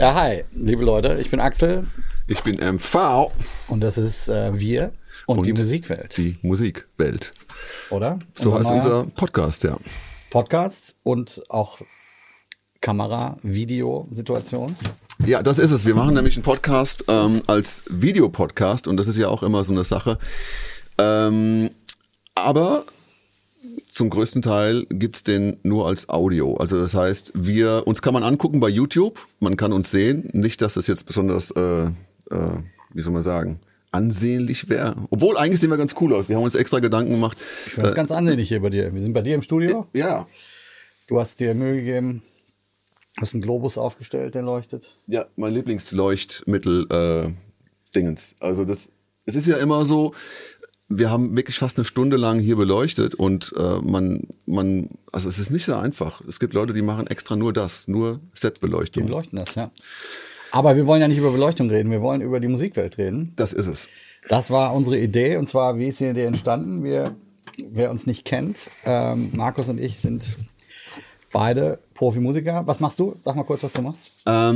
Ja, hi, liebe Leute, ich bin Axel. Ich bin MV. Und das ist wir und die Musikwelt. Die Musikwelt. Oder? So heißt unser Podcast, ja. Podcast und auch Kamera-Video-Situation. Ja, das ist es. Wir machen nämlich einen Podcast als Videopodcast und das ist ja auch immer so eine Sache. Aber zum größten Teil gibt's den nur als Audio. Also das heißt, uns kann man angucken bei YouTube, man kann uns sehen. Nicht, dass das jetzt besonders, wie soll man sagen, ansehnlich wäre. Obwohl, eigentlich sehen wir ganz cool aus. Wir haben uns extra Gedanken gemacht. Ich finde das ganz ansehnlich hier bei dir. Wir sind bei dir im Studio. Ja. Du hast dir Mühe gegeben, hast einen Globus aufgestellt, der leuchtet. Ja, mein Lieblingsleuchtmittel Dingens. Also es ist ja immer so, wir haben wirklich fast eine Stunde lang hier beleuchtet und also es ist nicht so einfach. Es gibt Leute, die machen extra nur Setbeleuchtung. Die beleuchten das, ja. Aber wir wollen ja nicht über Beleuchtung reden, wir wollen über die Musikwelt reden. Das ist es. Das war unsere Idee und zwar, wie ist die Idee entstanden? Wer uns nicht kennt, Markus und ich sind beide Profimusiker. Was machst du? Sag mal kurz, was du machst.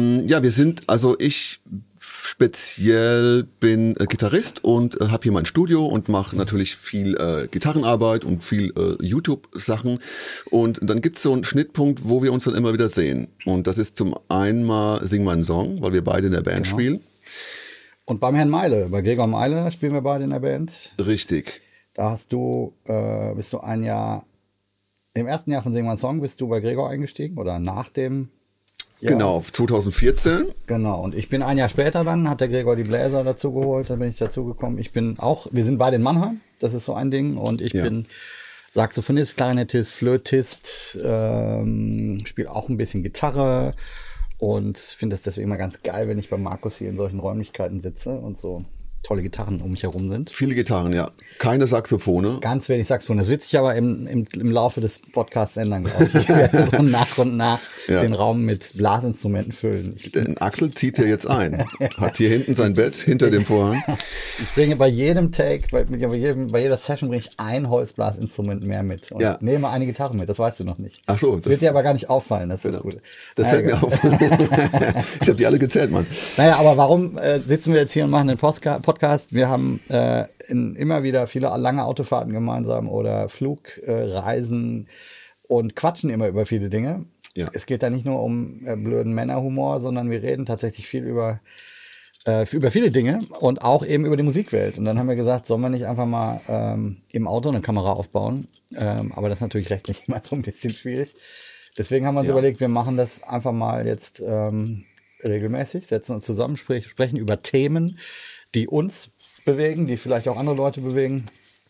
Ich speziell bin Gitarrist und habe hier mein Studio und mache natürlich viel Gitarrenarbeit und viel YouTube-Sachen. Und dann gibt's so einen Schnittpunkt, wo wir uns dann immer wieder sehen. Und das ist zum einen mal Sing meinen Song, weil wir beide in der Band spielen. Und beim Herrn Meile, bei Gregor Meile spielen wir beide in der Band. Richtig. Da bist du ein Jahr, im ersten Jahr von Sing meinen Song bist du bei Gregor eingestiegen oder nach dem Jahr? Genau, 2014. Genau, und ich bin ein Jahr später dann, hat der Gregor die Bläser dazu geholt, dann bin ich dazugekommen. Wir sind beide in Mannheim, das ist so ein Ding, und ich bin Saxophonist, Klarinettist, Flötist, spiele auch ein bisschen Gitarre und finde es deswegen immer ganz geil, wenn ich bei Markus hier in solchen Räumlichkeiten sitze und so tolle Gitarren um mich herum sind. Viele Gitarren, ja. Keine Saxophone. Ganz wenig Saxophon. Das wird sich aber im Laufe des Podcasts ändern, glaube ich. Ich werde so nach und nach den Raum mit Blasinstrumenten füllen. Denn Axel zieht ja jetzt ein. Hat hier hinten sein Bett, hinter dem Vorhang. Ich bringe bei jedem Take, bei jeder Session bringe ich ein Holzblasinstrument mehr mit. Und nehme eine Gitarre mit, das weißt du noch nicht. Ach so. Das wird dir aber gar nicht auffallen, das ist das Gute. Das fällt mir auf. Ich habe die alle gezählt, Mann. Naja, aber warum sitzen wir jetzt hier und machen den Podcast? Wir haben immer wieder viele lange Autofahrten gemeinsam oder Flugreisen und quatschen immer über viele Dinge. Ja. Es geht da nicht nur um blöden Männerhumor, sondern wir reden tatsächlich viel über viele Dinge und auch eben über die Musikwelt. Und dann haben wir gesagt, sollen wir nicht einfach mal im Auto eine Kamera aufbauen? Aber das ist natürlich rechtlich immer so ein bisschen schwierig. Deswegen haben wir uns überlegt, wir machen das einfach mal jetzt regelmäßig, setzen uns zusammen, sprechen über Themen, die uns bewegen, die vielleicht auch andere Leute bewegen.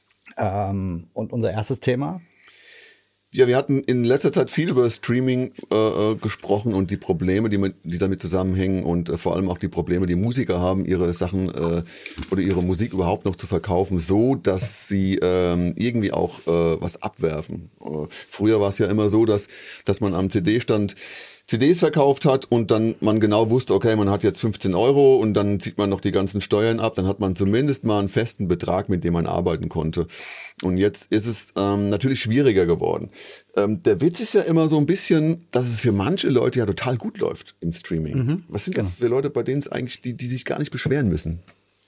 Und unser erstes Thema? Ja, wir hatten in letzter Zeit viel über Streaming gesprochen und die Probleme, die damit zusammenhängen und vor allem auch die Probleme, die Musiker haben, ihre Sachen oder ihre Musik überhaupt noch zu verkaufen, so dass sie irgendwie auch was abwerfen. Früher war es ja immer so, dass man am CD-Stand CDs verkauft hat und dann man genau wusste, okay, man hat jetzt 15 € und dann zieht man noch die ganzen Steuern ab, dann hat man zumindest mal einen festen Betrag, mit dem man arbeiten konnte. Und jetzt ist es natürlich schwieriger geworden. Der Witz ist ja immer so ein bisschen, dass es für manche Leute ja total gut läuft im Streaming. Was sind das für Leute, bei denen es eigentlich, die sich gar nicht beschweren müssen?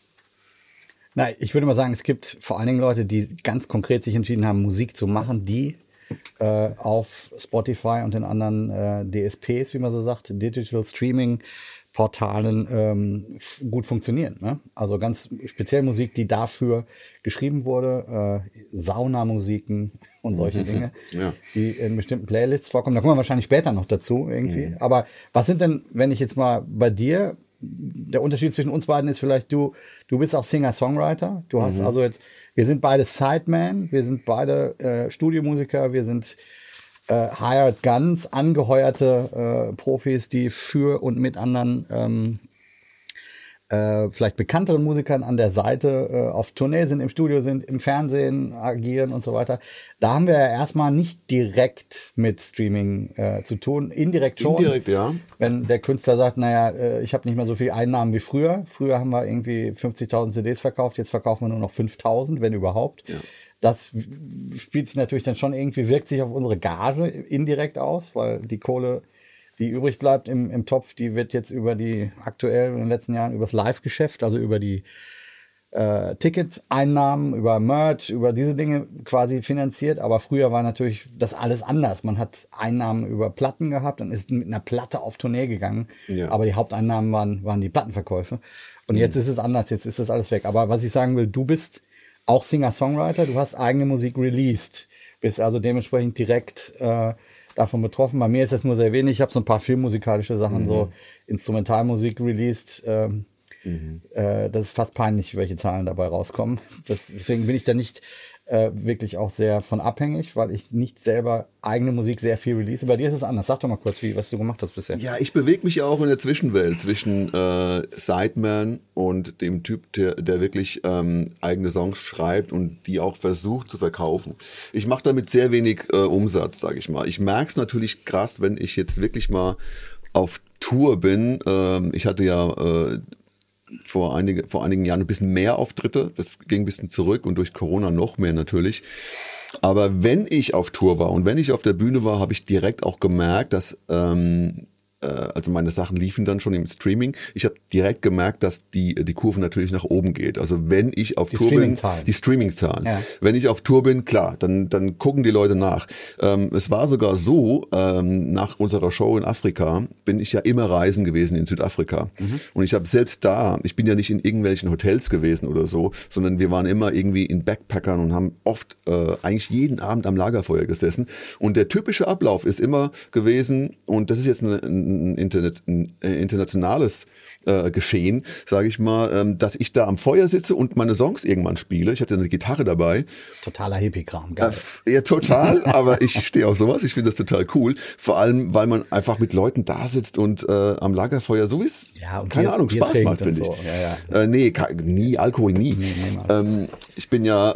Na, ich würde mal sagen, es gibt vor allen Dingen Leute, die ganz konkret sich entschieden haben, Musik zu machen, die auf Spotify und den anderen DSPs, wie man so sagt, Digital Streaming Portalen gut funktionieren. Ne? Also ganz speziell Musik, die dafür geschrieben wurde, Saunamusiken und solche Dinge, die in bestimmten Playlists vorkommen. Da kommen wir wahrscheinlich später noch dazu irgendwie. Aber was sind denn, wenn ich jetzt mal bei dir, der Unterschied zwischen uns beiden ist vielleicht, du bist auch Singer-Songwriter. Du hast also jetzt, wir sind beide Sideman, wir sind beide Studiomusiker, wir sind Hired Guns, angeheuerte Profis, die für und mit anderen vielleicht bekannteren Musikern an der Seite auf Tournee sind, im Studio sind, im Fernsehen agieren und so weiter. Da haben wir ja erstmal nicht direkt mit Streaming zu tun, indirekt schon. Indirekt, ja. Wenn der Künstler sagt, naja, ich habe nicht mehr so viel Einnahmen wie früher. Früher haben wir irgendwie 50.000 CDs verkauft, jetzt verkaufen wir nur noch 5.000, wenn überhaupt. Ja. Das spielt sich natürlich dann schon irgendwie, wirkt sich auf unsere Gage indirekt aus, weil die Kohle Die übrig bleibt im Topf, die wird jetzt aktuell in den letzten Jahren übers Live-Geschäft, also über die Ticketeinnahmen, über Merch, über diese Dinge quasi finanziert. Aber früher war natürlich das alles anders. Man hat Einnahmen über Platten gehabt und ist mit einer Platte auf Tournee gegangen. Ja. Aber die Haupteinnahmen waren die Plattenverkäufe. Und jetzt ist es anders, jetzt ist das alles weg. Aber was ich sagen will, du bist auch Singer-Songwriter, du hast eigene Musik released. Bist also dementsprechend direkt davon betroffen. Bei mir ist das nur sehr wenig. Ich habe so ein paar filmmusikalische Sachen, so Instrumentalmusik released. Das ist fast peinlich, welche Zahlen dabei rauskommen. Deswegen bin ich da nicht wirklich auch sehr von abhängig, weil ich nicht selber eigene Musik sehr viel release. Bei dir ist es anders. Sag doch mal kurz, was du gemacht hast bisher. Ja, ich bewege mich ja auch in der Zwischenwelt zwischen Sideman und dem Typ, der wirklich eigene Songs schreibt und die auch versucht zu verkaufen. Ich mache damit sehr wenig Umsatz, sage ich mal. Ich merke es natürlich krass, wenn ich jetzt wirklich mal auf Tour bin. Ich hatte ja vor einigen Jahren ein bisschen mehr Auftritte. Das ging ein bisschen zurück und durch Corona noch mehr natürlich. Aber wenn ich auf Tour war und wenn ich auf der Bühne war, habe ich direkt auch gemerkt, dass also meine Sachen liefen dann schon im Streaming. Ich habe direkt gemerkt, dass die Kurve natürlich nach oben geht. Also wenn ich auf Tour bin, die Streaming-Zahlen. Ja. Wenn ich auf Tour bin, klar, dann gucken die Leute nach. Es war sogar so, nach unserer Show in Afrika bin ich ja immer reisen gewesen in Südafrika. Und ich habe selbst ich bin ja nicht in irgendwelchen Hotels gewesen oder so, sondern wir waren immer irgendwie in Backpackern und haben oft eigentlich jeden Abend am Lagerfeuer gesessen. Und der typische Ablauf ist immer gewesen, und das ist jetzt ein internationales Geschehen, sage ich mal, dass ich da am Feuer sitze und meine Songs irgendwann spiele. Ich hatte eine Gitarre dabei. Totaler Hippie-Kram, geil. Ja, total, aber ich stehe auf sowas. Ich finde das total cool. Vor allem, weil man einfach mit Leuten da sitzt und am Lagerfeuer, so wie es, keine Ahnung, Spaß macht, finde ich. So. Ja. Nee, nie, Alkohol nie. Ich bin ja,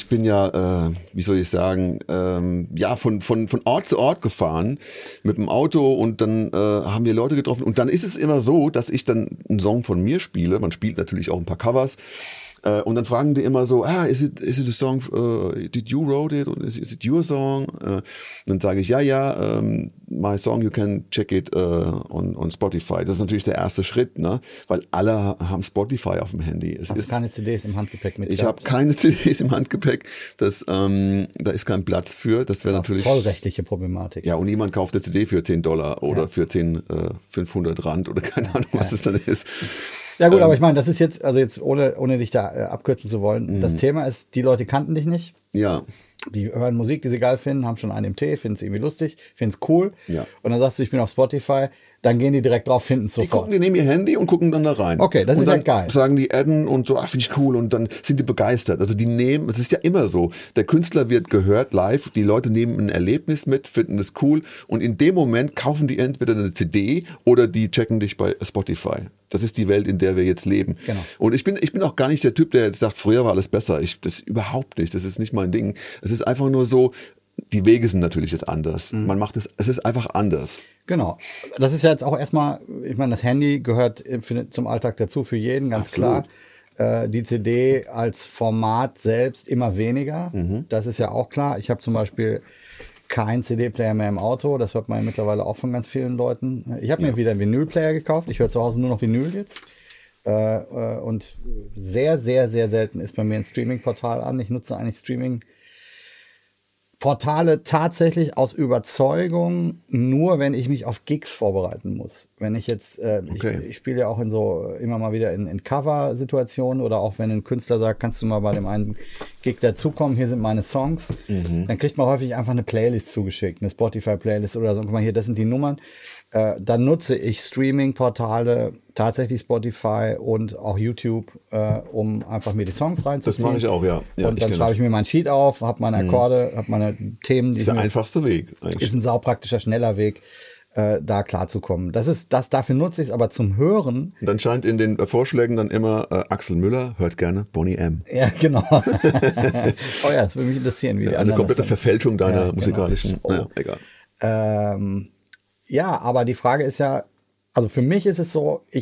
wie soll ich sagen, von Ort zu Ort gefahren mit dem Auto und dann haben wir Leute getroffen. Und dann ist es immer so, dass ich dann einen Song von mir spiele. Man spielt natürlich auch ein paar Covers. Und dann fragen die immer so, is it a song, did you wrote it? Or is it your song? Dann sage ich, my song, you can check it on Spotify. Das ist natürlich der erste Schritt, ne? Weil alle haben Spotify auf dem Handy. Hast du keine CDs im Handgepäck mit? Ich habe keine CDs im Handgepäck. Da ist kein Platz für. Das wäre natürlich zollrechtliche Problematik. Ja, und niemand kauft eine CD für $10 oder für 500 Rand oder keine Ahnung, was es dann ist. Ja gut, aber ich meine, das ist jetzt, also jetzt ohne dich da abkürzen zu wollen, das Thema ist, die Leute kannten dich nicht. Ja. Die hören Musik, die sie geil finden, haben schon einen im Tee, finden es irgendwie lustig, finden es cool. Ja. Und dann sagst du, ich bin auf Spotify, dann gehen die direkt drauf, finden es sofort. Die nehmen ihr Handy und gucken dann da rein. Okay, das ist ja geil. Dann sagen die adden und so, finde ich cool, und dann sind die begeistert. Also es ist ja immer so, der Künstler wird gehört live, die Leute nehmen ein Erlebnis mit, finden es cool, und in dem Moment kaufen die entweder eine CD oder die checken dich bei Spotify. Das ist die Welt, in der wir jetzt leben. Genau. Und ich bin auch gar nicht der Typ, der jetzt sagt, früher war alles besser. Das überhaupt nicht. Das ist nicht mein Ding. Es ist einfach nur so, die Wege sind natürlich jetzt anders. Man macht es ist einfach anders. Genau. Das ist ja jetzt auch erstmal, ich meine, das Handy gehört zum Alltag dazu, für jeden, ganz Absolut. Klar. Die CD als Format selbst immer weniger. Das ist ja auch klar. Ich habe zum Beispiel kein CD-Player mehr im Auto. Das hört man ja mittlerweile auch von ganz vielen Leuten. Ich habe mir wieder einen Vinyl-Player gekauft. Ich höre zu Hause nur noch Vinyl jetzt. Und sehr, sehr, sehr selten ist bei mir ein Streaming-Portal an. Ich nutze eigentlich Streaming-Portale tatsächlich aus Überzeugung, nur wenn ich mich auf Gigs vorbereiten muss. Wenn ich jetzt, ich spiele ja auch in so immer mal wieder in Cover-Situationen, oder auch wenn ein Künstler sagt, kannst du mal bei dem einen Gig dazukommen, hier sind meine Songs, dann kriegt man häufig einfach eine Playlist zugeschickt, eine Spotify-Playlist oder so. Guck mal hier, das sind die Nummern. Dann nutze ich Streaming-Portale, tatsächlich Spotify und auch YouTube, um einfach mir die Songs reinzuziehen. Das mache ich auch, ja. Und dann schreibe ich mir mein Sheet auf, habe meine Akkorde, habe meine Themen. Das ist der einfachste Weg eigentlich. Ist ein saupraktischer, schneller Weg, da klarzukommen. Dafür nutze ich es, aber zum Hören. Und dann scheint in den Vorschlägen dann immer Axel Müller hört gerne Boney M. Ja, genau. Oh ja, das würde mich interessieren, wie die anderen. Eine komplette Verfälschung deiner musikalischen. Naja, egal. Ja, aber die Frage ist ja, also für mich ist es so, wir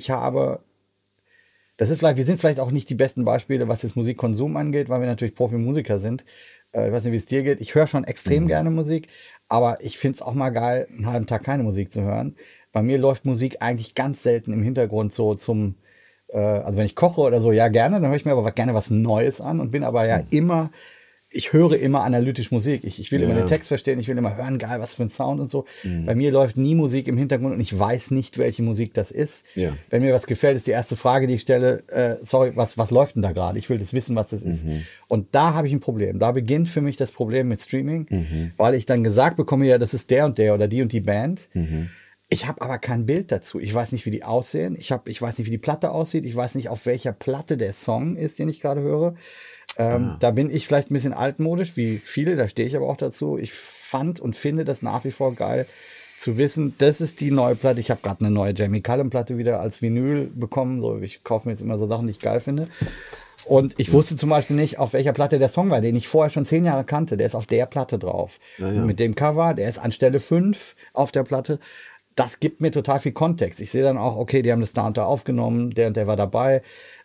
sind vielleicht auch nicht die besten Beispiele, was das Musikkonsum angeht, weil wir natürlich Profimusiker sind. Ich weiß nicht, wie es dir geht. Ich höre schon extrem gerne Musik, aber ich finde es auch mal geil, einen halben Tag keine Musik zu hören. Bei mir läuft Musik eigentlich ganz selten im Hintergrund so also wenn ich koche oder so, ja gerne, dann höre ich mir aber gerne was Neues an und bin aber ja immer, ich höre immer analytisch Musik. Ich will immer den Text verstehen, ich will immer hören, geil, was für ein Sound und so. Bei mir läuft nie Musik im Hintergrund und ich weiß nicht, welche Musik das ist. Ja. Wenn mir was gefällt, ist die erste Frage, die ich stelle, sorry, was läuft denn da gerade? Ich will das wissen, was das ist. Und da habe ich ein Problem. Da beginnt für mich das Problem mit Streaming, weil ich dann gesagt bekomme, ja, das ist der und der oder die Band. Ich habe aber kein Bild dazu. Ich weiß nicht, wie die aussehen. Ich weiß nicht, wie die Platte aussieht. Ich weiß nicht, auf welcher Platte der Song ist, den ich gerade höre. Da bin ich vielleicht ein bisschen altmodisch, wie viele, da stehe ich aber auch dazu. Ich fand und finde das nach wie vor geil, zu wissen, das ist die neue Platte. Ich habe gerade eine neue Jamie Cullum-Platte wieder als Vinyl bekommen. So, ich kaufe mir jetzt immer so Sachen, die ich geil finde. Und ich wusste zum Beispiel nicht, auf welcher Platte der Song war, den ich vorher schon 10 Jahre kannte. Der ist auf der Platte drauf. Mit dem Cover, der ist an Stelle 5 auf der Platte. Das gibt mir total viel Kontext. Ich sehe dann auch, okay, die haben das da und da aufgenommen, der und der war dabei.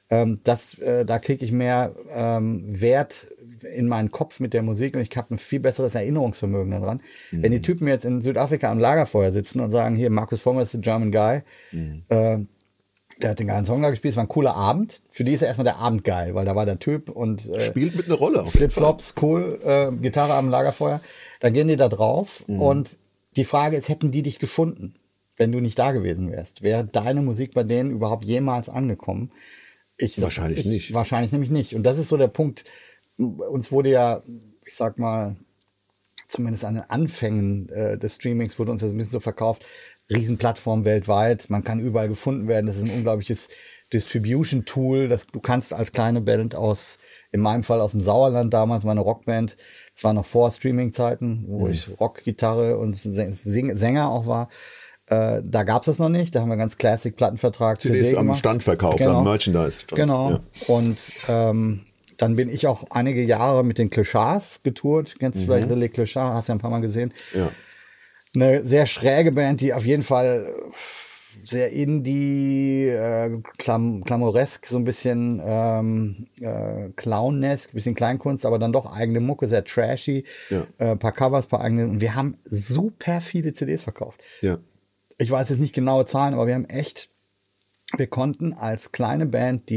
Da kriege ich mehr Wert in meinen Kopf mit der Musik und ich habe ein viel besseres Erinnerungsvermögen daran. Wenn die Typen jetzt in Südafrika am Lagerfeuer sitzen und sagen, hier, Markus Fonger ist der German Guy, der hat den geilen Song da gespielt, es war ein cooler Abend. Für die ist ja erstmal der Abend geil, weil da war der Typ und spielt mit einer Rolle. Flipflops, cool, Gitarre am Lagerfeuer. Dann gehen die da drauf und die Frage ist, hätten die dich gefunden, wenn du nicht da gewesen wärst? Wäre deine Musik bei denen überhaupt jemals angekommen? Wahrscheinlich nicht. Wahrscheinlich nämlich nicht. Und das ist so der Punkt. Uns wurde ja, ich sag mal, zumindest an den Anfängen des Streamings wurde uns das ein bisschen so verkauft. Riesenplattform weltweit. Man kann überall gefunden werden. Das ist ein unglaubliches Distribution-Tool. Du kannst als kleine Band in meinem Fall aus dem Sauerland damals, meine Rockband, das war noch vor Streaming-Zeiten, wo ich Rock, Gitarre und Sänger auch war. Da gab es das noch nicht. Da haben wir ganz Classic Plattenvertrag CDs am Stand verkauft, am Merchandise. Genau. Ja. Und dann bin ich auch einige Jahre mit den Clochards getourt. Kennst du vielleicht Les Clochards? Hast ja ein paar Mal gesehen. Ja. Eine sehr schräge Band, die auf jeden Fall sehr Indie, Klamouresk, so ein bisschen Clownesk, ein bisschen Kleinkunst, aber dann doch eigene Mucke, sehr trashy. Ja. Paar Covers, paar eigene. Und wir haben super viele CDs verkauft. Ja. Ich weiß jetzt nicht genaue Zahlen, aber wir konnten als kleine Band,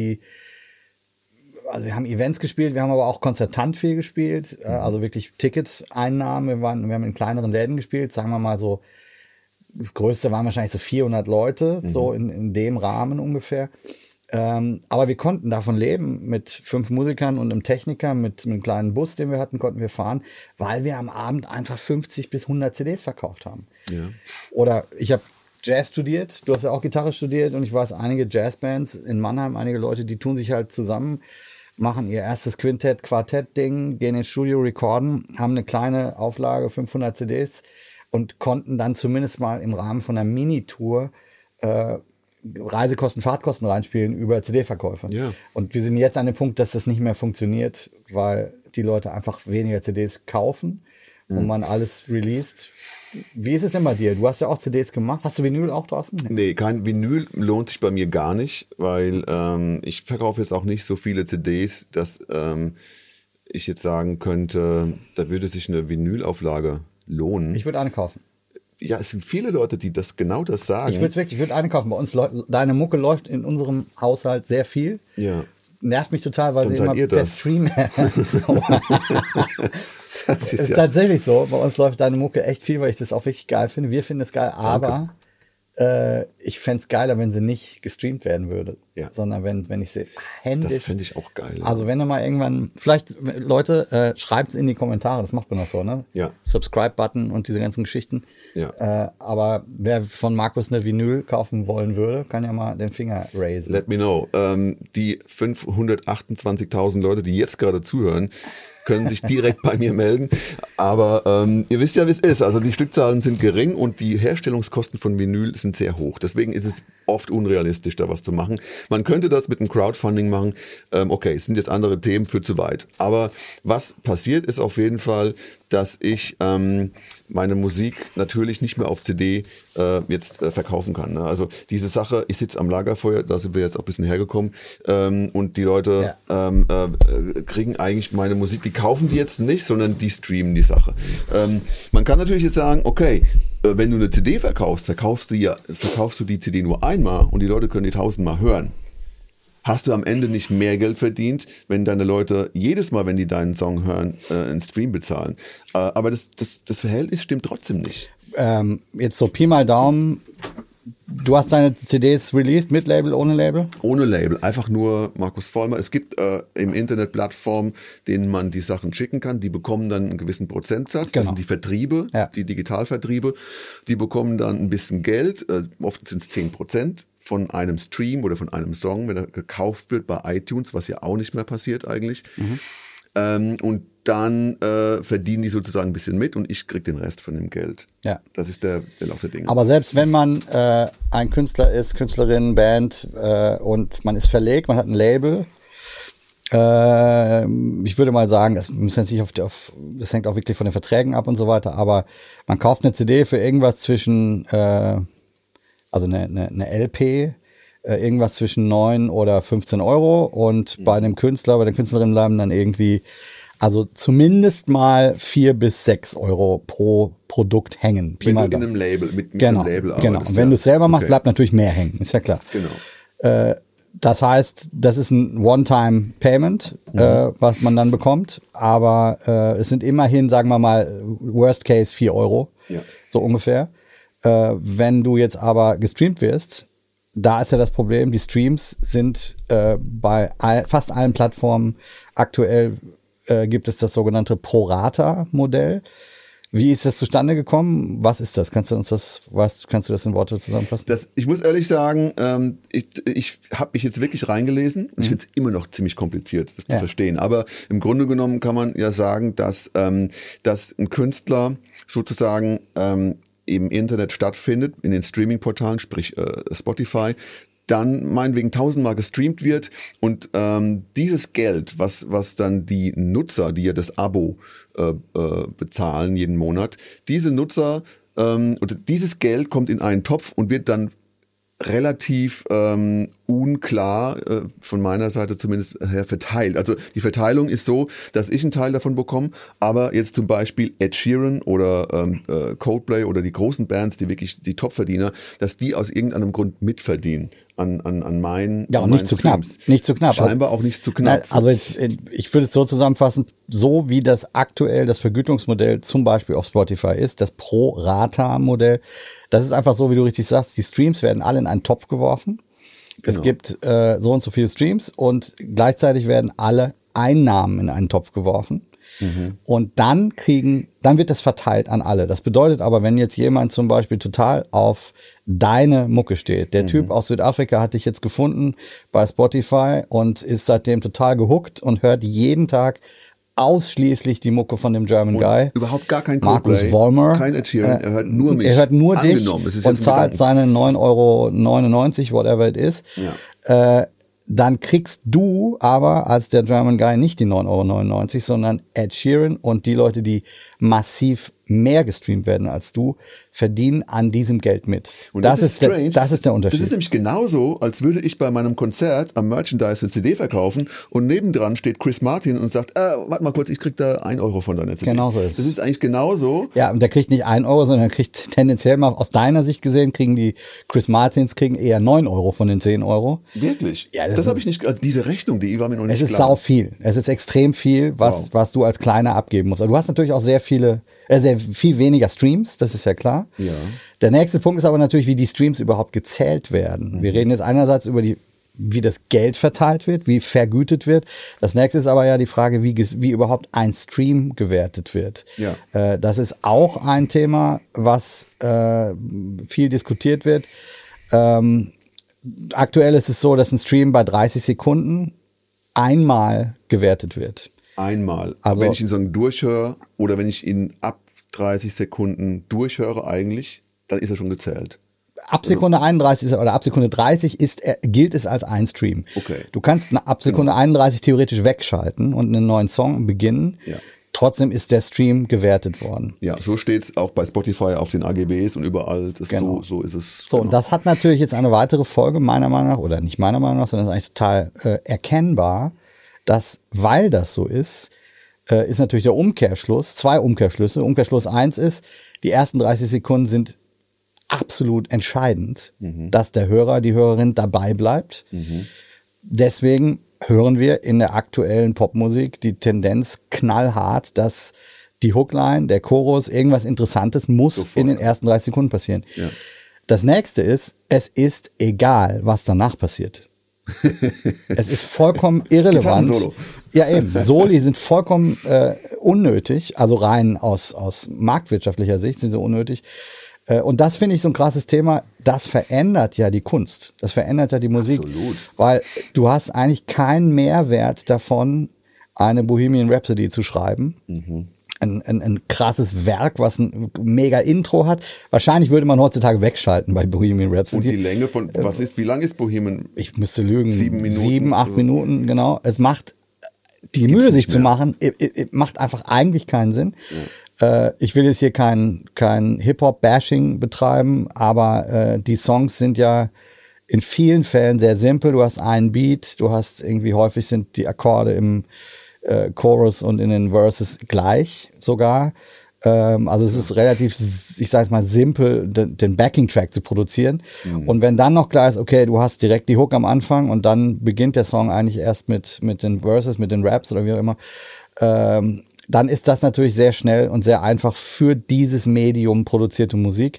also wir haben Events gespielt, wir haben aber auch konzertant viel gespielt, also wirklich Ticketeinnahmen. Wir haben in kleineren Läden gespielt, sagen wir mal so, das Größte waren wahrscheinlich so 400 Leute, so in dem Rahmen ungefähr. Aber wir konnten davon leben, mit 5 Musikern und einem Techniker, mit einem kleinen Bus, den wir hatten, konnten wir fahren, weil wir am Abend einfach 50 bis 100 CDs verkauft haben. Ja. Oder ich habe Jazz studiert, du hast ja auch Gitarre studiert und ich weiß, einige Jazzbands in Mannheim, einige Leute, die tun sich halt zusammen, machen ihr erstes Quartett-Ding, gehen ins Studio, recorden, haben eine kleine Auflage, 500 CDs und konnten dann zumindest mal im Rahmen von einer Minitour Reisekosten, Fahrtkosten reinspielen über CD-Verkäufe. Ja. Und wir sind jetzt an dem Punkt, dass das nicht mehr funktioniert, weil die Leute einfach weniger CDs kaufen und man alles released. Wie ist es denn bei dir? Du hast ja auch CDs gemacht. Hast du Vinyl auch draußen? Nee, kein Vinyl lohnt sich bei mir gar nicht, weil ich verkaufe jetzt auch nicht so viele CDs, dass ich jetzt sagen könnte, da würde sich eine Vinylauflage lohnen. Ich würde eine kaufen. Ja, es sind viele Leute, die genau das sagen. Ich würde eine kaufen. Bei uns deine Mucke läuft in unserem Haushalt sehr viel. Ja. Nervt mich total, weil dann sie immer per Stream. Das ist tatsächlich so. Bei uns läuft deine Mucke echt viel, weil ich das auch wirklich geil finde. Wir finden es geil, aber ich fände es geiler, wenn sie nicht gestreamt werden würde, sondern wenn ich sie händisch. Das fände ich auch geil. Also wenn du mal irgendwann, vielleicht Leute, schreibt es in die Kommentare, das macht man noch so, ne? Ja. Subscribe-Button und diese ganzen Geschichten. Ja. Aber wer von Markus eine Vinyl kaufen wollen würde, kann ja mal den Finger raisen. Let me know. Die 528.000 Leute, die jetzt gerade zuhören, können sich direkt bei mir melden. Aber ihr wisst ja, wie es ist. Also die Stückzahlen sind gering und die Herstellungskosten von Vinyl sind sehr hoch. Deswegen ist es oft unrealistisch, da was zu machen. Man könnte das mit einem Crowdfunding machen. Okay, es sind jetzt andere Themen, führt zu weit. Aber was passiert ist auf jeden Fall, dass ich meine Musik natürlich nicht mehr auf CD jetzt verkaufen kann. Ne? Also diese Sache, ich sitze am Lagerfeuer, da sind wir jetzt auch ein bisschen hergekommen und die Leute kriegen eigentlich meine Musik, die kaufen die jetzt nicht, sondern die streamen die Sache. Man kann natürlich jetzt sagen, okay, wenn du eine CD verkaufst, verkaufst du die CD nur einmal und die Leute können die 1000-mal hören. Hast du am Ende nicht mehr Geld verdient, wenn deine Leute jedes Mal, wenn die deinen Song hören, einen Stream bezahlen. Aber das Verhältnis stimmt trotzdem nicht. Jetzt so Pi mal Daumen. Du hast deine CDs released, mit Label, ohne Label? Ohne Label, einfach nur Markus Vollmer. Es gibt im Internet Plattformen, denen man die Sachen schicken kann. Die bekommen dann einen gewissen Prozentsatz. Das sind die Vertriebe, die Digitalvertriebe. Die bekommen dann ein bisschen Geld. Oft sind es 10% von einem Stream oder von einem Song, wenn er gekauft wird bei iTunes, was ja auch nicht mehr passiert eigentlich. Und dann verdienen die sozusagen ein bisschen mit und ich kriege den Rest von dem Geld. Ja. Das ist der Lauf der Dinge. Aber selbst wenn man ein Künstler ist, Künstlerin, Band und man ist verlegt, man hat ein Label, ich würde mal sagen, das hängt auch wirklich von den Verträgen ab und so weiter, aber man kauft eine CD für irgendwas zwischen, also eine LP, irgendwas zwischen 9 oder 15 Euro und bei einem Künstler, bei der Künstlerin bleiben dann irgendwie, also zumindest mal 4 bis 6 Euro pro Produkt hängen. Wenn du in einem Label, mit genau, einem Label arbeitest. Genau, und wenn du es selber machst, bleibt natürlich mehr hängen, ist ja klar. Genau. Das heißt, das ist ein One-Time-Payment, was man dann bekommt, aber es sind immerhin, sagen wir mal, Worst Case 4 Euro, so ungefähr. Wenn du jetzt aber gestreamt wirst, da ist ja das Problem, die Streams sind bei fast allen Plattformen aktuell gibt es das sogenannte Pro-Rata-Modell. Wie ist das zustande gekommen? Was ist das? Kannst du das in Worte zusammenfassen? Ich muss ehrlich sagen, ich habe mich jetzt wirklich reingelesen und ich finde es immer noch ziemlich kompliziert, das zu verstehen. Aber im Grunde genommen kann man ja sagen, dass ein Künstler sozusagen im Internet stattfindet, in den Streaming-Portalen, sprich Spotify, dann meinetwegen 1000-mal gestreamt wird und dieses Geld, was dann die Nutzer, die ja das Abo bezahlen jeden Monat, diese Nutzer oder dieses Geld kommt in einen Topf und wird dann relativ unklar von meiner Seite zumindest her verteilt. Also die Verteilung ist so, dass ich einen Teil davon bekomme, aber jetzt zum Beispiel Ed Sheeran oder Coldplay oder die großen Bands, die wirklich die Topverdiener, dass die aus irgendeinem Grund mitverdienen an meinen ja, und nicht zu knapp. Nicht zu knapp. Scheinbar auch nicht zu knapp. Also jetzt, ich würde es so zusammenfassen, so wie das aktuell das Vergütungsmodell zum Beispiel auf Spotify ist, das Pro-Rata-Modell, das ist einfach so, wie du richtig sagst, die Streams werden alle in einen Topf geworfen. Genau. Es gibt so und so viele Streams und gleichzeitig werden alle Einnahmen in einen Topf geworfen. Und dann wird das verteilt an alle. Das bedeutet aber, wenn jetzt jemand zum Beispiel total auf deine Mucke steht, der Typ aus Südafrika hat dich jetzt gefunden bei Spotify und ist seitdem total gehuckt und hört jeden Tag ausschließlich die Mucke von dem German Guy. Überhaupt gar kein Markus Vollmer. Kein Ed Sheeran, er hört nur mich. Er hört nur dich und zahlt seine 9,99 €, whatever it is. Ja. Dann kriegst du aber als der German Guy nicht die 9,99 €, sondern Ed Sheeran und die Leute, die massiv mehr gestreamt werden als du, verdienen an diesem Geld mit. Und das ist der Unterschied. Das ist nämlich genauso, als würde ich bei meinem Konzert am Merchandise eine CD verkaufen und nebendran steht Chris Martin und sagt, warte mal kurz, ich krieg da 1 € von deiner CD. Genau so ist es. Das ist eigentlich genauso. Ja, und der kriegt nicht 1 €, sondern er kriegt tendenziell mal, aus deiner Sicht gesehen, kriegen die Chris Martins eher 9 € von den 10 €. Wirklich? Ja, das habe ich nicht, also diese Rechnung, die war mir noch nicht klar. Es ist sau viel. Es ist extrem viel, was du als Kleiner abgeben musst. Aber du hast natürlich auch sehr viel weniger Streams, das ist ja klar. Ja. Der nächste Punkt ist aber natürlich, wie die Streams überhaupt gezählt werden. Wir reden jetzt einerseits über wie das Geld verteilt wird, wie vergütet wird. Das nächste ist aber ja die Frage, wie überhaupt ein Stream gewertet wird. Ja. Das ist auch ein Thema, was viel diskutiert wird. Aktuell ist es so, dass ein Stream bei 30 Sekunden einmal gewertet wird. Einmal. Also, wenn ich ihn so durchhöre oder wenn ich ihn ab 30 Sekunden durchhöre eigentlich, dann ist er schon gezählt. Ab Sekunde 31 oder ab Sekunde 30 gilt es als ein Stream. Okay. Du kannst ab Sekunde 31 theoretisch wegschalten und einen neuen Song beginnen. Ja. trotzdem ist der Stream gewertet worden. Ja, so steht es auch bei Spotify auf den AGBs und überall. Genau. So ist es. So, genau. und das hat natürlich jetzt eine weitere Folge, meiner Meinung nach, oder nicht meiner Meinung nach, sondern ist eigentlich total erkennbar, dass, weil das so ist natürlich der Umkehrschluss, 2 Umkehrschlüsse. Umkehrschluss 1 ist, die ersten 30 Sekunden sind absolut entscheidend, dass der Hörer, die Hörerin dabei bleibt. Deswegen hören wir in der aktuellen Popmusik die Tendenz knallhart, dass die Hookline, der Chorus, irgendwas Interessantes muss sofort in den ersten 30 Sekunden passieren. Ja. Das nächste ist, es ist egal, was danach passiert. Es ist vollkommen irrelevant. Gitarrensolo. Ja, eben. Soli sind vollkommen unnötig, also rein aus marktwirtschaftlicher Sicht sind sie unnötig. Und das finde ich so ein krasses Thema. Das verändert ja die Kunst. Das verändert ja die Musik. Absolut. Weil du hast eigentlich keinen Mehrwert davon, eine Bohemian Rhapsody zu schreiben. Ein krasses Werk, was ein mega Intro hat. Wahrscheinlich würde man heutzutage wegschalten bei Bohemian Rhapsody. Und die Länge von, wie lang ist Bohemian? Ich müsste lügen. 7 Minuten. 7, 8 Minuten, genau. Es macht die Mühe, sich zu machen, macht einfach eigentlich keinen Sinn. Ja. Ich will jetzt hier kein Hip-Hop-Bashing betreiben, aber die Songs sind ja in vielen Fällen sehr simpel. Du hast einen Beat, du hast irgendwie, häufig sind die Akkorde im Chorus und in den Verses gleich sogar. Also es ist relativ, ich sage es mal, simpel, den Backing-Track zu produzieren. Und wenn dann noch klar ist, okay, du hast direkt die Hook am Anfang und dann beginnt der Song eigentlich erst mit den Verses, mit den Raps oder wie auch immer, dann ist das natürlich sehr schnell und sehr einfach für dieses Medium produzierte Musik.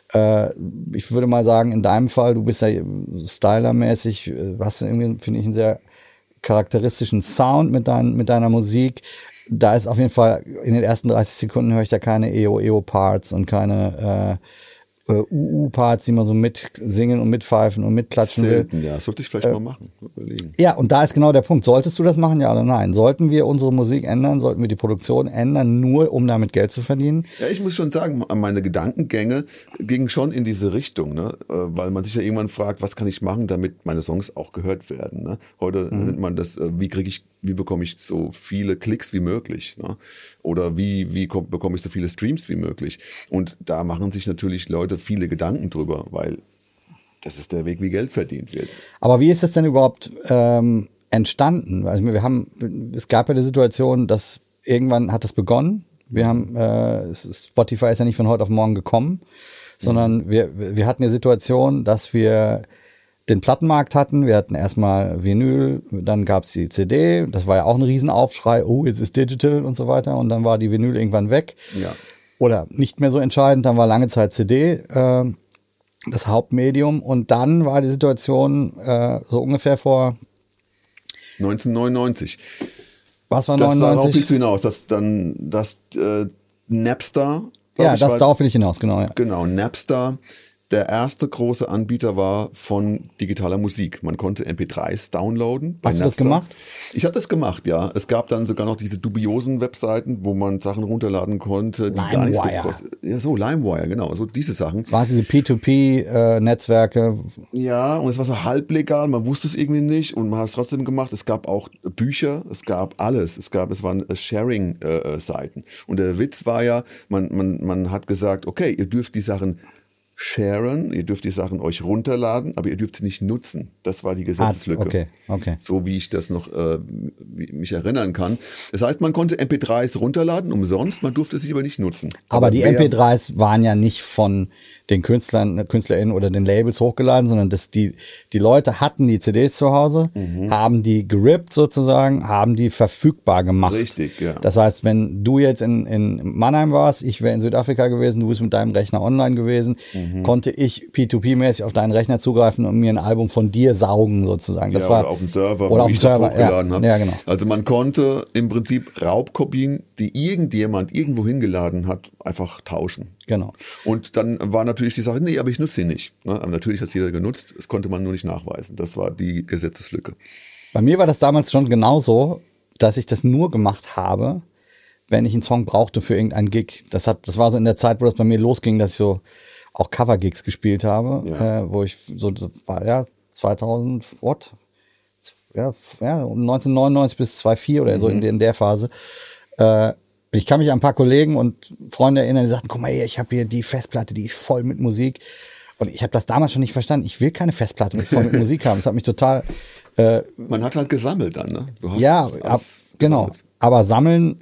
Ich würde mal sagen, in deinem Fall, du bist ja stylermäßig, hast irgendwie, finde ich, einen sehr charakteristischen Sound mit deiner Musik. Da ist auf jeden Fall, in den ersten 30 Sekunden höre ich da keine EO-Parts und keine UU-Parts, die man so mitsingen und mitpfeifen und mitklatschen Selten, will. Ja, sollte ich vielleicht mal machen, überlegen. Ja, und da ist genau der Punkt. Solltest du das machen, ja oder nein? Sollten wir unsere Musik ändern? Sollten wir die Produktion ändern, nur um damit Geld zu verdienen? Ja, ich muss schon sagen, meine Gedankengänge gingen schon in diese Richtung, ne? Weil man sich ja irgendwann fragt, was kann ich machen, damit meine Songs auch gehört werden. Ne? Heute nennt man das, wie bekomme ich so viele Klicks wie möglich, ne? Oder wie bekomme ich so viele Streams wie möglich. Und da machen sich natürlich Leute viele Gedanken drüber, weil das ist der Weg, wie Geld verdient wird. Aber wie ist das denn überhaupt entstanden? Also es gab ja die Situation, dass irgendwann hat das begonnen. Wir haben, Spotify ist ja nicht von heute auf morgen gekommen, sondern wir hatten die Situation, dass wir den Plattenmarkt hatten. Wir hatten erstmal Vinyl, dann gab es die CD. Das war ja auch ein Riesenaufschrei. Oh, jetzt ist Digital und so weiter. Und dann war die Vinyl irgendwann weg. Ja. Oder nicht mehr so entscheidend. Dann war lange Zeit CD das Hauptmedium. Und dann war die Situation so ungefähr vor 1999. Was war das 99? Darauf willst du hinaus, dass dann Napster. Ja, darauf will ich hinaus, genau. Ja. Genau, Napster der erste große Anbieter war von digitaler Musik. Man konnte MP3s downloaden. Hast du das gemacht? Ich habe das gemacht, ja. Es gab dann sogar noch diese dubiosen Webseiten, wo man Sachen runterladen konnte, die gar nichts gekostet. Ja, so LimeWire, genau, so diese Sachen. Das waren diese P2P-Netzwerke. Ja, und es war so halblegal, man wusste es irgendwie nicht und man hat es trotzdem gemacht. Es gab auch Bücher, es gab alles. Es waren Sharing-Seiten. Und der Witz war ja, man hat gesagt, okay, ihr dürft die Sachen sharen, ihr dürft die Sachen euch runterladen, aber ihr dürft sie nicht nutzen. Das war die Gesetzeslücke. Okay. So wie ich das noch mich erinnern kann. Das heißt, man konnte MP3s runterladen, umsonst, man durfte sie aber nicht nutzen. Aber die MP3s waren ja nicht von den KünstlerInnen oder den Labels hochgeladen, sondern die Leute hatten die CDs zu Hause, haben die gerippt sozusagen, haben die verfügbar gemacht. Richtig, ja. Das heißt, wenn du jetzt in Mannheim warst, ich wäre in Südafrika gewesen, du bist mit deinem Rechner online gewesen, konnte ich P2P-mäßig auf deinen Rechner zugreifen und mir ein Album von dir saugen sozusagen. Das war oder auf dem Server, oder wo ich das hochgeladen habe. Ja, genau. Also man konnte im Prinzip Raubkopien, die irgendjemand irgendwo hingeladen hat, einfach tauschen. Genau. Und dann war natürlich die Sache, nee, aber ich nutze sie nicht. Aber natürlich hat es jeder genutzt, das konnte man nur nicht nachweisen. Das war die Gesetzeslücke. Bei mir war das damals schon genauso, dass ich das nur gemacht habe, wenn ich einen Song brauchte für irgendeinen Gig. Das war so in der Zeit, wo das bei mir losging, dass ich so auch Cover-Gigs gespielt habe, wo ich so, war ja 2000, um 1999 bis 2004 oder so in der Phase. Ich kann mich an ein paar Kollegen und Freunde erinnern, die sagten, guck mal hier, ich habe hier die Festplatte, die ist voll mit Musik. Und ich habe das damals schon nicht verstanden. Ich will keine Festplatte voll mit Musik haben. Das hat mich total... Man hat halt gesammelt dann, ne? Du hast ja, genau. gesammelt. Aber sammeln,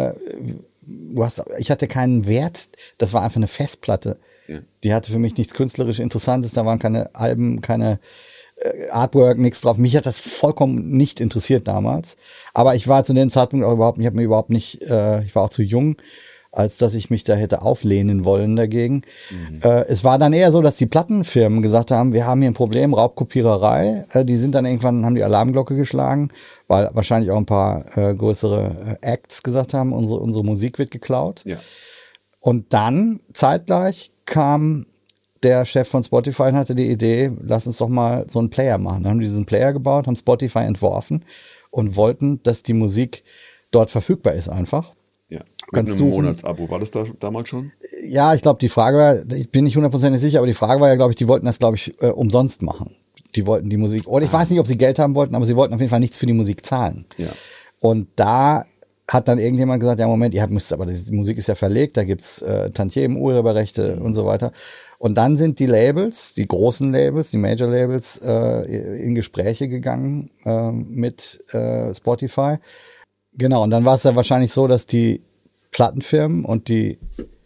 ich hatte keinen Wert. Das war einfach eine Festplatte. Ja. Die hatte für mich nichts künstlerisch Interessantes. Da waren keine Alben, keine Artwork, nichts drauf. Mich hat das vollkommen nicht interessiert damals. Aber ich war zu dem Zeitpunkt auch überhaupt nicht, ich war auch zu jung, als dass ich mich da hätte auflehnen wollen dagegen. Es war dann eher so, dass die Plattenfirmen gesagt haben, wir haben hier ein Problem, Raubkopiererei. Die sind dann irgendwann, haben die Alarmglocke geschlagen, weil wahrscheinlich auch ein paar größere Acts gesagt haben, unsere Musik wird geklaut. Ja. Und dann zeitgleich kam der Chef von Spotify und hatte die Idee, lass uns doch mal so einen Player machen. Dann haben die diesen Player gebaut, haben Spotify entworfen und wollten, dass die Musik dort verfügbar ist einfach. Ja. Kannst Mit einem suchen. Monatsabo. War das da damals schon? Ja, ich glaube, die Frage war, ich bin nicht hundertprozentig sicher, aber die Frage war ja, glaube ich, die wollten das, glaube ich, umsonst machen. Die wollten die Musik, oder ich weiß nicht, ob sie Geld haben wollten, aber sie wollten auf jeden Fall nichts für die Musik zahlen. Ja. Und da hat dann irgendjemand gesagt, ja Moment, die Musik ist ja verlegt, da gibt's Tantiemen, Urheberrechte und so weiter. Und dann sind die Labels, die großen Labels, die Major-Labels in Gespräche gegangen mit Spotify. Genau, und dann war es ja wahrscheinlich so, dass die Plattenfirmen und die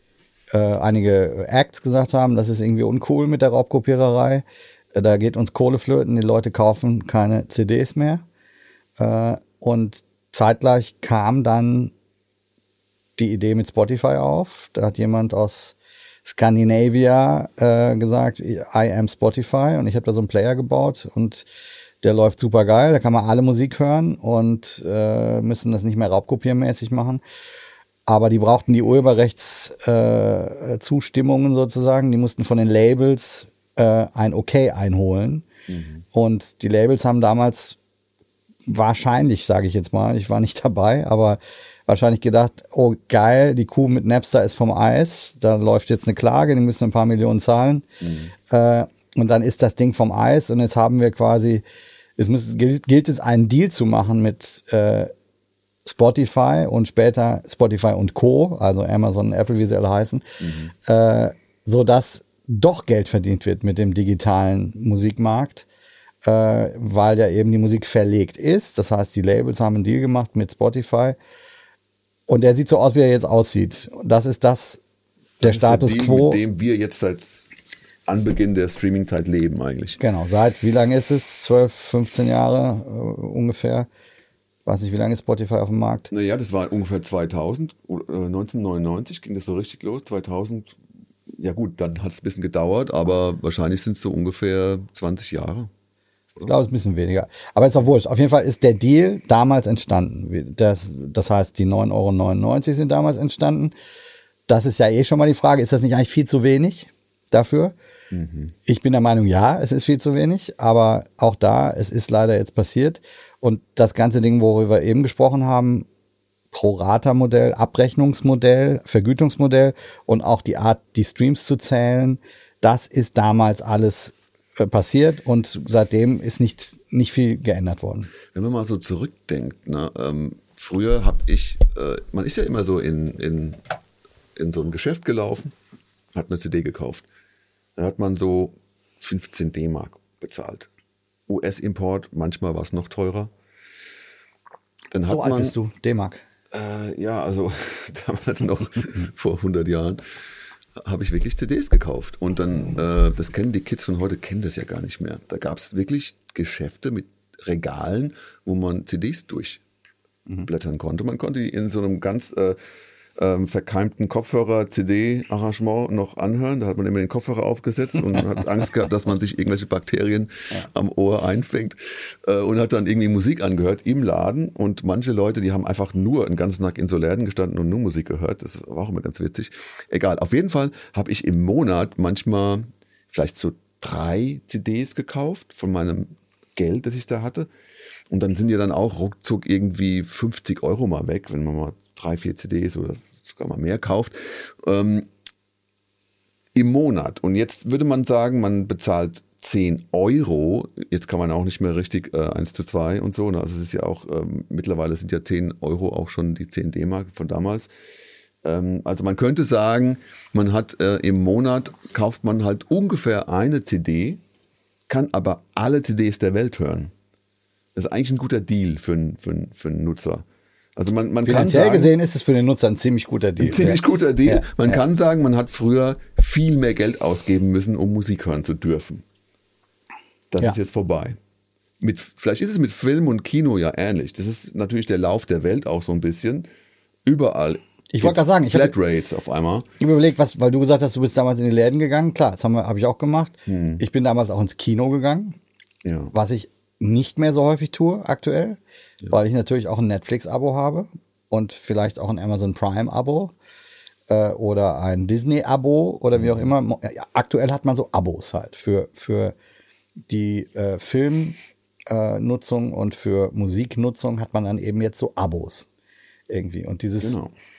einige Acts gesagt haben, das ist irgendwie uncool mit der Raubkopiererei. Da geht uns Kohle flöten, die Leute kaufen keine CDs mehr. Und zeitgleich kam dann die Idee mit Spotify auf. Da hat jemand aus Scandinavia gesagt, I am Spotify. Und ich habe da so einen Player gebaut und der läuft super geil. Da kann man alle Musik hören und müssen das nicht mehr raubkopiermäßig machen. Aber die brauchten die Urheberrechtszustimmungen sozusagen. Die mussten von den Labels ein Okay einholen. Und die Labels haben damals wahrscheinlich, sage ich jetzt mal, ich war nicht dabei, aber wahrscheinlich gedacht, oh geil, die Kuh mit Napster ist vom Eis, da läuft jetzt eine Klage, die müssen ein paar Millionen zahlen. Und dann ist das Ding vom Eis und jetzt haben wir quasi, gilt es einen Deal zu machen mit Spotify und später Spotify und Co., also Amazon, Apple, wie sie alle heißen, sodass doch Geld verdient wird mit dem digitalen Musikmarkt, weil ja eben die Musik verlegt ist. Das heißt, die Labels haben einen Deal gemacht mit Spotify und der sieht so aus, wie er jetzt aussieht. Und das ist der Status quo. Mit dem wir jetzt seit Anbeginn der Streaming-Zeit leben eigentlich. Genau, seit wie lange ist es? 12, 15 Jahre ungefähr. Weiß nicht, wie lange ist Spotify auf dem Markt? Naja, das war ungefähr 2000, 1999 ging das so richtig los, 2000, ja gut, dann hat es ein bisschen gedauert, aber wahrscheinlich sind es so ungefähr 20 Jahre. Ich glaube, es ist ein bisschen weniger. Aber ist auch wurscht. Auf jeden Fall ist der Deal damals entstanden. Das heißt, die 9,99 € sind damals entstanden. Das ist ja eh schon mal die Frage, ist das nicht eigentlich viel zu wenig dafür? Ich bin der Meinung, ja, es ist viel zu wenig, aber auch da, es ist leider jetzt passiert. Und das ganze Ding, worüber wir eben gesprochen haben, Pro-Rata-Modell, Abrechnungsmodell, Vergütungsmodell und auch die Art, die Streams zu zählen, das ist damals alles passiert und seitdem ist nicht viel geändert worden. Wenn man mal so zurückdenkt, ne, früher habe man ist ja immer so in so ein Geschäft gelaufen, hat eine CD gekauft. Dann hat man so 15 D-Mark bezahlt. US-Import, manchmal war es noch teurer. Dann So alt bist du, D-Mark. Ja, also damals noch vor 100 Jahren habe ich wirklich CDs gekauft. Und dann, das kennen die Kids von heute, kennen das ja gar nicht mehr. Da gab es wirklich Geschäfte mit Regalen, wo man CDs durchblättern konnte. Man konnte die in so einem ganz verkeimten Kopfhörer-CD-Arrangement noch anhören. Da hat man immer den Kopfhörer aufgesetzt und hat Angst gehabt, dass man sich irgendwelche Bakterien am Ohr einfängt und hat dann irgendwie Musik angehört im Laden. Und manche Leute, die haben einfach nur den ganzen Tag in so Läden gestanden und nur Musik gehört. Das war auch immer ganz witzig. Egal, auf jeden Fall habe ich im Monat manchmal vielleicht so 3 CDs gekauft von meinem Geld, das ich da hatte. Und dann sind ja dann auch ruckzuck irgendwie 50 € mal weg, wenn man mal 3, 4 CDs oder sogar mal mehr kauft, im Monat. Und jetzt würde man sagen, man bezahlt 10 €. Jetzt kann man auch nicht mehr richtig 1:2 und so. Also es ist ja auch, mittlerweile sind ja 10 € auch schon die 10 D-Mark von damals. Also man könnte sagen, man hat im Monat, kauft man halt ungefähr eine CD, kann aber alle CDs der Welt hören. Das ist eigentlich ein guter Deal für einen Nutzer. Also man kann Finanziell sagen, gesehen ist es für den Nutzer ein ziemlich guter Deal. ein ziemlich guter Deal. Ja. Man kann sagen, man hat früher viel mehr Geld ausgeben müssen, um Musik hören zu dürfen. Das ist jetzt vorbei. Vielleicht ist es mit Film und Kino ja ähnlich. Das ist natürlich der Lauf der Welt auch so ein bisschen. Überall. Ich wollte gerade sagen, Flatrates auf einmal. Ich habe überlegt, weil du gesagt hast, du bist damals in die Läden gegangen. Klar, das habe ich auch gemacht. Ich bin damals auch ins Kino gegangen, was ich nicht mehr so häufig tue aktuell, weil ich natürlich auch ein Netflix-Abo habe und vielleicht auch ein Amazon Prime-Abo oder ein Disney-Abo oder wie auch immer. Ja, aktuell hat man so Abos halt für die Filmnutzung und für Musiknutzung hat man dann eben jetzt so Abos irgendwie. Und dieses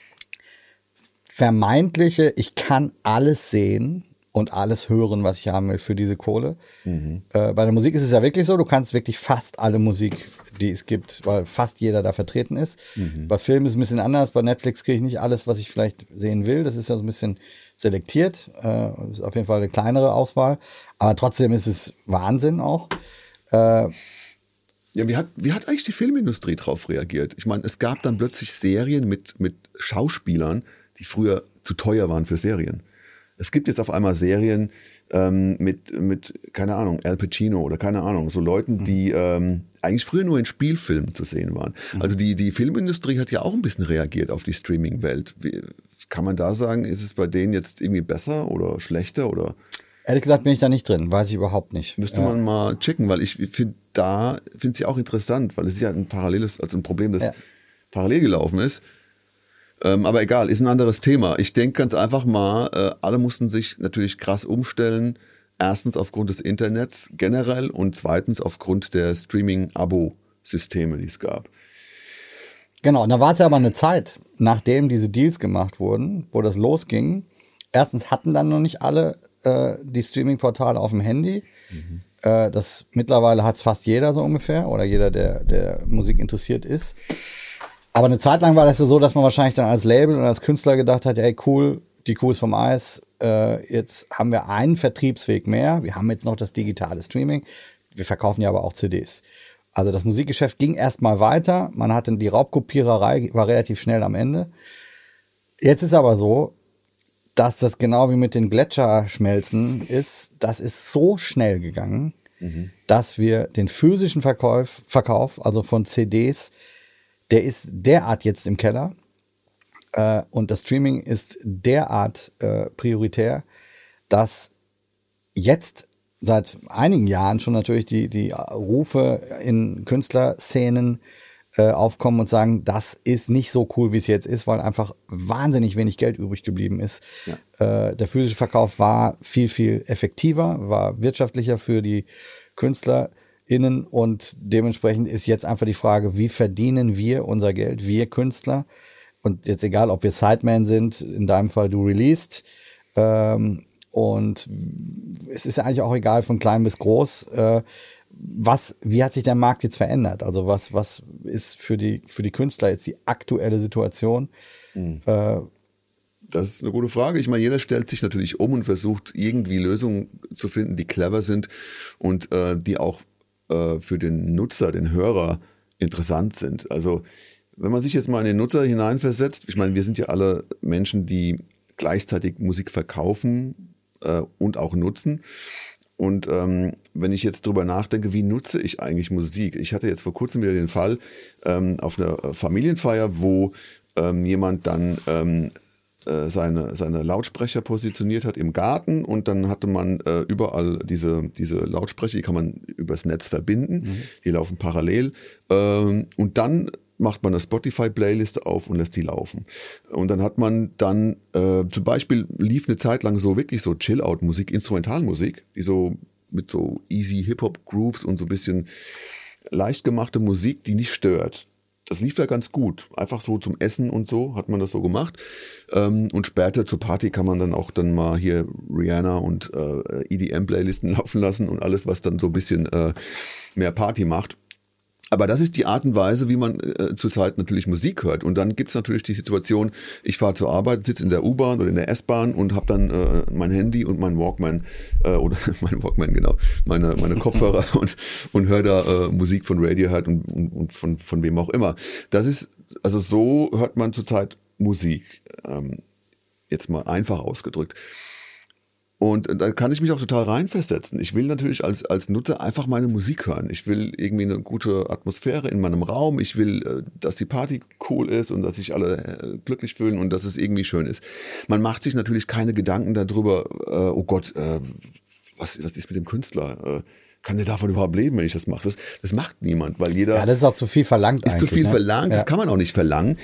vermeintliche, ich kann alles sehen und alles hören, was ich haben will für diese Kohle. Bei der Musik ist es ja wirklich so, du kannst wirklich fast alle Musik, die es gibt, weil fast jeder da vertreten ist. Bei Filmen ist es ein bisschen anders, bei Netflix kriege ich nicht alles, was ich vielleicht sehen will. Das ist ja so ein bisschen selektiert, ist auf jeden Fall eine kleinere Auswahl, aber trotzdem ist es Wahnsinn auch. Ja, wie hat eigentlich die Filmindustrie darauf reagiert? Ich meine, es gab dann plötzlich Serien mit Schauspielern, die früher zu teuer waren für Serien. Es gibt jetzt auf einmal Serien mit, keine Ahnung, Al Pacino oder keine Ahnung, so Leuten, die eigentlich früher nur in Spielfilmen zu sehen waren. Also die Filmindustrie hat ja auch ein bisschen reagiert auf die Streaming-Welt. Kann man da sagen, ist es bei denen jetzt irgendwie besser oder schlechter oder? Ehrlich gesagt bin ich da nicht drin, weiß ich überhaupt nicht. Müsste man mal checken, weil ich finde es ja auch interessant, weil es ist ja ein Problem, das parallel gelaufen ist. Aber egal, ist ein anderes Thema. Ich denke ganz einfach mal, alle mussten sich natürlich krass umstellen. Erstens aufgrund des Internets generell und zweitens aufgrund der Streaming-Abo-Systeme, die es gab. Genau, und da war es ja aber eine Zeit, nachdem diese Deals gemacht wurden, wo das losging. Erstens hatten dann noch nicht alle die Streaming-Portale auf dem Handy. Mittlerweile hat es fast jeder so ungefähr oder jeder, der Musik interessiert ist. Aber eine Zeit lang war das ja so, dass man wahrscheinlich dann als Label und als Künstler gedacht hat, ey cool, die Kuh ist vom Eis, jetzt haben wir einen Vertriebsweg mehr, wir haben jetzt noch das digitale Streaming, wir verkaufen ja aber auch CDs. Also das Musikgeschäft ging erstmal weiter, man hatte die Raubkopiererei, war relativ schnell am Ende. Jetzt ist aber so, dass das genau wie mit den Gletscherschmelzen ist, das ist so schnell gegangen, dass wir den physischen Verkauf, also von CDs, der ist derart jetzt im Keller und das Streaming ist derart prioritär, dass jetzt seit einigen Jahren schon natürlich die Rufe in Künstlerszenen aufkommen und sagen, das ist nicht so cool, wie es jetzt ist, weil einfach wahnsinnig wenig Geld übrig geblieben ist. Ja. Der physische Verkauf war viel, viel effektiver, war wirtschaftlicher für die KünstlerInnen und dementsprechend ist jetzt einfach die Frage, wie verdienen wir unser Geld, wir Künstler? Und jetzt egal, ob wir Sideman sind, in deinem Fall du released, und es ist ja eigentlich auch egal, von klein bis groß, wie hat sich der Markt jetzt verändert? Also was ist für die Künstler jetzt die aktuelle Situation? Das ist eine gute Frage. Ich meine, jeder stellt sich natürlich um und versucht irgendwie Lösungen zu finden, die clever sind und die auch für den Nutzer, den Hörer interessant sind. Also wenn man sich jetzt mal in den Nutzer hineinversetzt, ich meine, wir sind ja alle Menschen, die gleichzeitig Musik verkaufen und auch nutzen. Und wenn ich jetzt drüber nachdenke, wie nutze ich eigentlich Musik? Ich hatte jetzt vor kurzem wieder den Fall auf einer Familienfeier, wo jemand dann seine Lautsprecher positioniert hat im Garten und dann hatte man überall diese Lautsprecher, die kann man übers Netz verbinden, die laufen parallel und dann macht man eine Spotify-Playliste auf und lässt die laufen. Und dann hat man dann, zum Beispiel lief eine Zeit lang so wirklich so Chill-Out-Musik, Instrumentalmusik, die so mit so easy Hip-Hop-Grooves und so ein bisschen leicht gemachte Musik, die nicht stört. Das lief ja ganz gut. Einfach so zum Essen und so hat man das so gemacht. Und später zur Party kann man dann auch dann mal hier Rihanna und EDM-Playlisten laufen lassen und alles, was dann so ein bisschen mehr Party macht. Aber das ist die Art und Weise, wie man zurzeit natürlich Musik hört. Und dann gibt's natürlich die Situation, ich fahre zur Arbeit, sitze in der U-Bahn oder in der S-Bahn und habe dann mein Handy und mein Walkman, oder mein Walkman, genau, meine Kopfhörer und höre da Musik von Radiohead und von wem auch immer. Das ist, also so hört man zurzeit Musik, jetzt mal einfach ausgedrückt. Und da kann ich mich auch total reinversetzen. Ich will natürlich als Nutzer einfach meine Musik hören. Ich will irgendwie eine gute Atmosphäre in meinem Raum. Ich will, dass die Party cool ist und dass sich alle glücklich fühlen und dass es irgendwie schön ist. Man macht sich natürlich keine Gedanken darüber, oh Gott, was ist mit dem Künstler? Kann der davon überhaupt leben, wenn ich das mache? Das macht niemand, weil jeder... Ja, das ist auch zu viel verlangt eigentlich. Ist zu viel verlangt, das kann man auch nicht verlangen.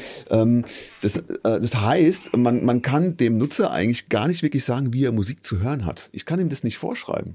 Das heißt, man kann dem Nutzer eigentlich gar nicht wirklich sagen, wie er Musik zu hören hat. Ich kann ihm das nicht vorschreiben,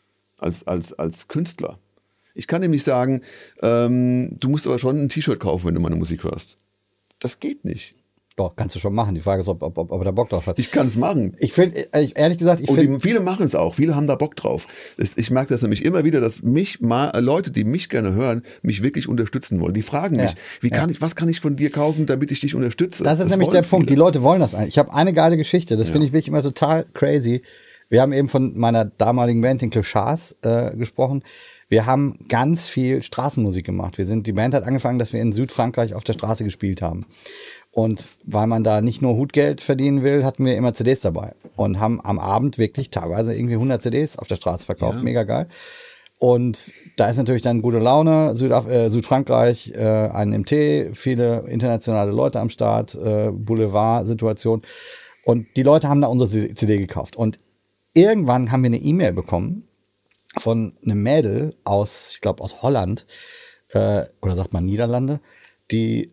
als Künstler. Ich kann ihm nicht sagen, du musst aber schon ein T-Shirt kaufen, wenn du meine Musik hörst. Das geht nicht. Doch, kannst du schon machen. Die Frage ist, ob er da Bock drauf hat. Ich kann es machen. Ich finde, ehrlich gesagt, viele machen es auch. Viele haben da Bock drauf. Ich merke das nämlich immer wieder, dass Leute, die mich gerne hören, mich wirklich unterstützen wollen. Die fragen mich, was kann ich von dir kaufen, damit ich dich unterstütze? Das ist nämlich der Punkt. Die Leute wollen das eigentlich. Ich habe eine geile Geschichte. Das finde ich wirklich immer total crazy. Wir haben eben von meiner damaligen Band, den Clochards, gesprochen. Wir haben ganz viel Straßenmusik gemacht. Die Band hat angefangen, dass wir in Südfrankreich auf der Straße gespielt haben. Und weil man da nicht nur Hutgeld verdienen will, hatten wir immer CDs dabei und haben am Abend wirklich teilweise irgendwie 100 CDs auf der Straße verkauft. Ja. Mega geil. Und da ist natürlich dann gute Laune. Südfrankreich, ein MT, viele internationale Leute am Start, Boulevard-Situation. Und die Leute haben da unsere CD gekauft. Und irgendwann haben wir eine E-Mail bekommen von einem Mädel aus, ich glaube aus Holland, oder sagt man Niederlande, die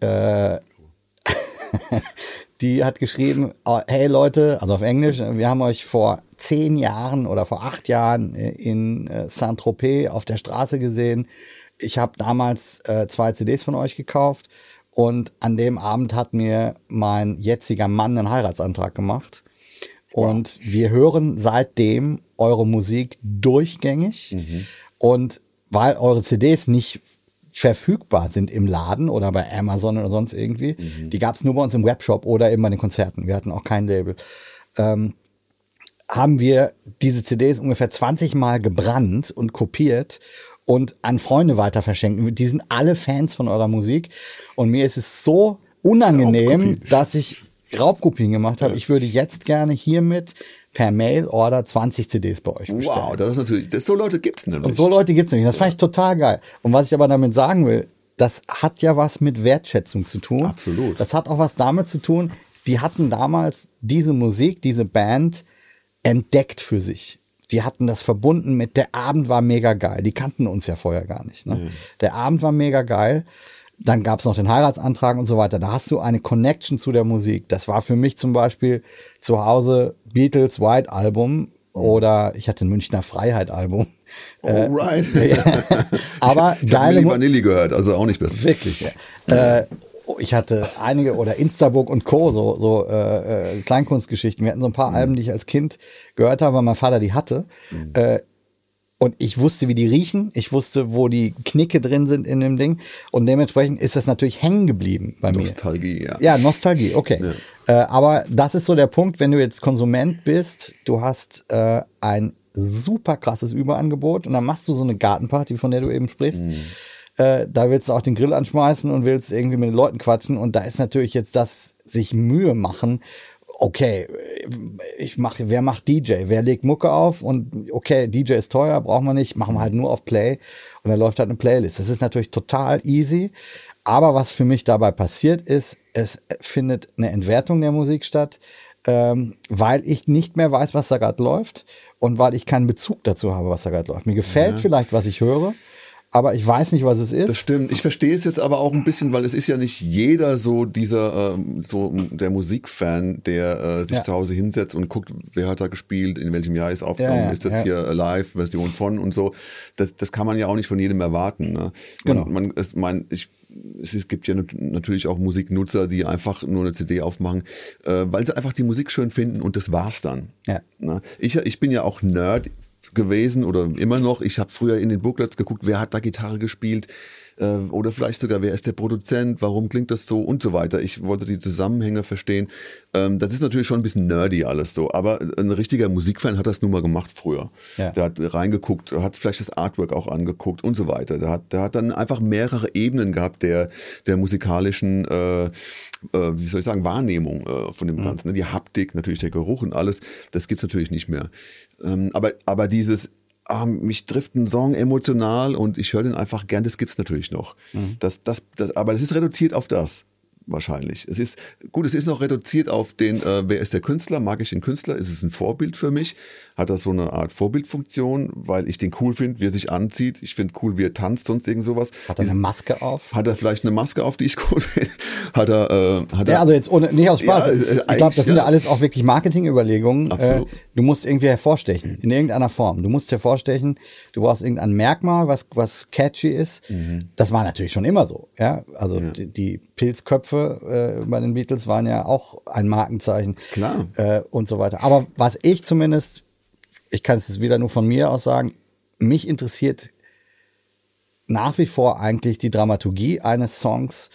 hat geschrieben, hey Leute, also auf Englisch, wir haben euch vor 10 Jahren oder vor 8 Jahren in Saint-Tropez auf der Straße gesehen. Ich habe damals 2 CDs von euch gekauft und an dem Abend hat mir mein jetziger Mann einen Heiratsantrag gemacht. Und wir hören seitdem eure Musik durchgängig. Und weil eure CDs nicht verfügbar sind im Laden oder bei Amazon oder sonst irgendwie, die gab es nur bei uns im Webshop oder eben bei den Konzerten. Wir hatten auch kein Label. Haben wir diese CDs ungefähr 20 Mal gebrannt und kopiert und an Freunde weiter verschenkt. Die sind alle Fans von eurer Musik. Und mir ist es so unangenehm, dass ich Raubkopien gemacht habe. Ja. Ich würde jetzt gerne hiermit per Mail-Order 20 CDs bei euch bestellen. Wow, das ist natürlich, so Leute gibt's nämlich. Und so Leute gibt's nämlich. Das fand ich total geil. Und was ich aber damit sagen will, das hat ja was mit Wertschätzung zu tun. Absolut. Das hat auch was damit zu tun, die hatten damals diese Musik, diese Band entdeckt für sich. Die hatten das verbunden mit, der Abend war mega geil. Die kannten uns ja vorher gar nicht. Ne? Der Abend war mega geil. Dann gab es noch den Heiratsantrag und so weiter. Da hast du eine Connection zu der Musik. Das war für mich zum Beispiel zu Hause Beatles White Album oder ich hatte ein Münchner Freiheit Album. Alright. Aber ich habe Milli Vanilli gehört, also auch nicht besser. Wirklich, ja. Ich hatte einige, oder Instaburg und Co., so Kleinkunstgeschichten. Wir hatten so ein paar Alben, die ich als Kind gehört habe, weil mein Vater die hatte. Und ich wusste, wie die riechen. Ich wusste, wo die Knicke drin sind in dem Ding. Und dementsprechend ist das natürlich hängen geblieben bei mir. Nostalgie, ja. Ja, Nostalgie, okay. Ja. Aber das ist so der Punkt, wenn du jetzt Konsument bist, du hast ein super krasses Überangebot und dann machst du so eine Gartenparty, von der du eben sprichst. Da willst du auch den Grill anschmeißen und willst irgendwie mit den Leuten quatschen. Und da ist natürlich jetzt das sich Mühe machen. Okay, wer macht DJ? Wer legt Mucke auf? Und okay, DJ ist teuer, brauchen wir nicht, machen wir halt nur auf Play und dann läuft halt eine Playlist. Das ist natürlich total easy, aber was für mich dabei passiert ist, es findet eine Entwertung der Musik statt, weil ich nicht mehr weiß, was da gerade läuft und weil ich keinen Bezug dazu habe, was da gerade läuft. Mir gefällt vielleicht, was ich höre, aber ich weiß nicht, was es ist. Das stimmt. Ich verstehe es jetzt aber auch ein bisschen, weil es ist ja nicht jeder so der Musikfan, der sich zu Hause hinsetzt und guckt, wer hat da gespielt, in welchem Jahr ist aufgenommen, ist das hier Live-Version von und so. Das kann man ja auch nicht von jedem erwarten. Ne? Genau. Es gibt ja natürlich auch Musiknutzer, die einfach nur eine CD aufmachen, weil sie einfach die Musik schön finden und das war's dann. Ja. Ne? Ich bin ja auch Nerd gewesen oder immer noch. Ich habe früher in den Booklets geguckt, wer hat da Gitarre gespielt, oder vielleicht sogar, wer ist der Produzent, warum klingt das so und so weiter. Ich wollte die Zusammenhänge verstehen. Das ist natürlich schon ein bisschen nerdy alles so, aber ein richtiger Musikfan hat das nun mal gemacht früher. Ja. Der hat reingeguckt, hat vielleicht das Artwork auch angeguckt und so weiter. Der hat dann einfach mehrere Ebenen gehabt der musikalischen wie soll ich sagen, Wahrnehmung von dem Ganzen. Ne? Die Haptik, natürlich der Geruch und alles, das gibt's natürlich nicht mehr. Aber dieses mich trifft ein Song emotional und ich höre den einfach gern, das gibt's natürlich noch. Aber das ist reduziert auf das. Wahrscheinlich. Es ist noch reduziert auf den, wer ist der Künstler? Mag ich den Künstler? Ist es ein Vorbild für mich? Hat das so eine Art Vorbildfunktion, weil ich den cool finde, wie er sich anzieht? Ich finde cool, wie er tanzt, sonst irgend sowas. Hat er eine Maske auf? Hat er vielleicht eine Maske auf, die ich cool finde? Hat er ja, also jetzt nicht aus Spaß. Ja, ich glaube, das sind ja alles auch wirklich Marketingüberlegungen. Du musst irgendwie hervorstechen, in irgendeiner Form. Du musst hervorstechen, du brauchst irgendein Merkmal, was catchy ist. Das war natürlich schon immer so. Ja? Also die Pilzköpfe bei den Beatles waren ja auch ein Markenzeichen. Klar. Und so weiter. Aber was ich zumindest, ich kann es wieder nur von mir aus sagen, mich interessiert nach wie vor eigentlich die Dramaturgie eines Songs,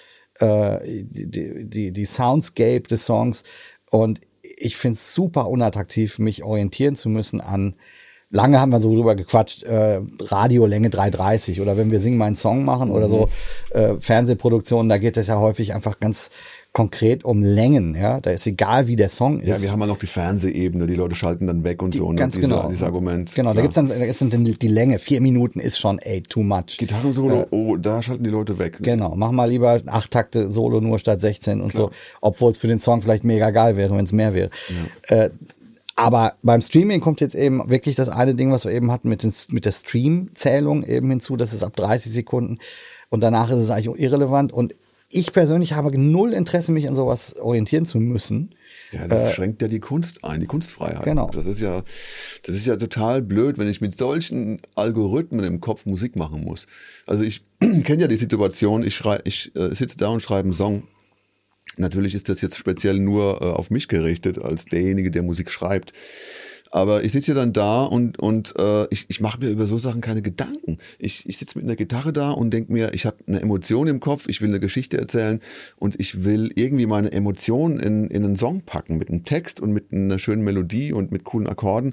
die Soundscape des Songs. Und ich finde es super unattraktiv, mich orientieren zu müssen an, lange haben wir so drüber gequatscht, Radiolänge 3:30 oder wenn wir Sing meinen Song machen oder so, Fernsehproduktionen, da geht es ja häufig einfach ganz konkret um Längen, ja, da ist egal, wie der Song ist. Ja, wir haben ja noch die Fernsehebene, die Leute schalten dann weg und so. Ganz genau. Dieses Argument. Genau, klar. da ist dann die Länge, 4 Minuten ist schon, too much. Gitarren-Solo, da schalten die Leute weg. Genau, mach mal lieber 8 Takte Solo nur statt 16 und so, obwohl es für den Song vielleicht mega geil wäre, wenn es mehr wäre. Ja. Aber beim Streaming kommt jetzt eben wirklich das eine Ding, was wir eben hatten mit der Stream-Zählung eben hinzu, das ist ab 30 Sekunden und danach ist es eigentlich irrelevant und ich persönlich habe null Interesse, mich an sowas orientieren zu müssen. Ja, das schränkt ja die Kunst ein, die Kunstfreiheit. Genau. Das ist ja total blöd, wenn ich mit solchen Algorithmen im Kopf Musik machen muss. Also ich kenne ja die Situation, ich sitze da und schreibe einen Song. Natürlich ist das jetzt speziell nur auf mich gerichtet, als derjenige, der Musik schreibt. Aber ich sitze ja dann da und ich mache mir über so Sachen keine Gedanken. Ich sitze mit einer Gitarre da und denke mir, ich habe eine Emotion im Kopf, ich will eine Geschichte erzählen und ich will irgendwie meine Emotionen in einen Song packen mit einem Text und mit einer schönen Melodie und mit coolen Akkorden.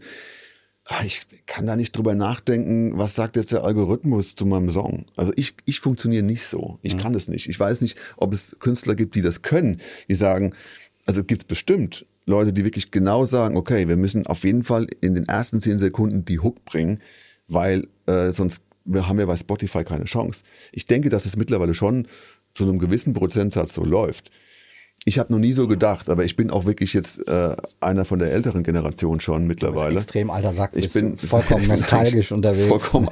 Ich kann da nicht drüber nachdenken, was sagt jetzt der Algorithmus zu meinem Song. Also ich funktioniere nicht so. Ich kann das nicht. Ich weiß nicht, ob es Künstler gibt, die das können. Die sagen, also gibt's bestimmt Leute, die wirklich genau sagen, okay, wir müssen auf jeden Fall in den ersten 10 Sekunden die Hook bringen, weil sonst haben wir bei Spotify keine Chance. Ich denke, dass es mittlerweile schon zu einem gewissen Prozentsatz so läuft. Ich habe noch nie so gedacht, aber ich bin auch wirklich jetzt einer von der älteren Generation schon mittlerweile. Extrem alter Sack, ich bin vollkommen nostalgisch unterwegs. Vollkommen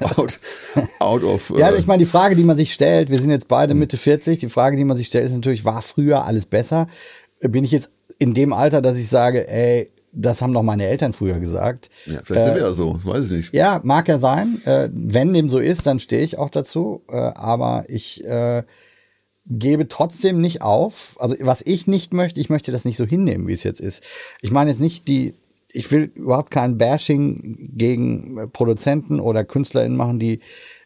out of... Ja, ich meine, die Frage, die man sich stellt, wir sind jetzt beide Mitte 40, die Frage, die man sich stellt, ist natürlich, war früher alles besser? Bin ich jetzt in dem Alter, dass ich sage, ey, das haben doch meine Eltern früher gesagt. Ja, vielleicht sind wir ja so, weiß ich nicht. Ja, mag ja sein. Wenn dem so ist, dann stehe ich auch dazu. Aber ich gebe trotzdem nicht auf. Also was ich nicht möchte, ich möchte das nicht so hinnehmen, wie es jetzt ist. Ich meine jetzt nicht ich will überhaupt kein Bashing gegen Produzenten oder KünstlerInnen machen, die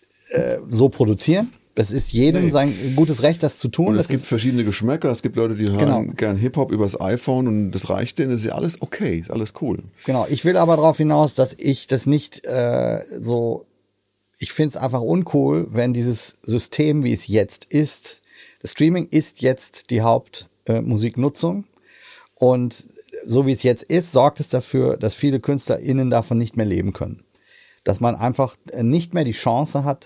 so produzieren. Das ist jedem sein gutes Recht, das zu tun. Und es gibt verschiedene Geschmäcker. Es gibt Leute, die hören gern Hip-Hop übers iPhone und das reicht denen. Das ist ja alles okay, ist alles cool. Genau, ich will aber darauf hinaus, dass ich das nicht ich finde es einfach uncool, wenn dieses System, wie es jetzt ist, das Streaming ist jetzt die Hauptmusiknutzung und so wie es jetzt ist, sorgt es dafür, dass viele KünstlerInnen davon nicht mehr leben können. Dass man einfach nicht mehr die Chance hat,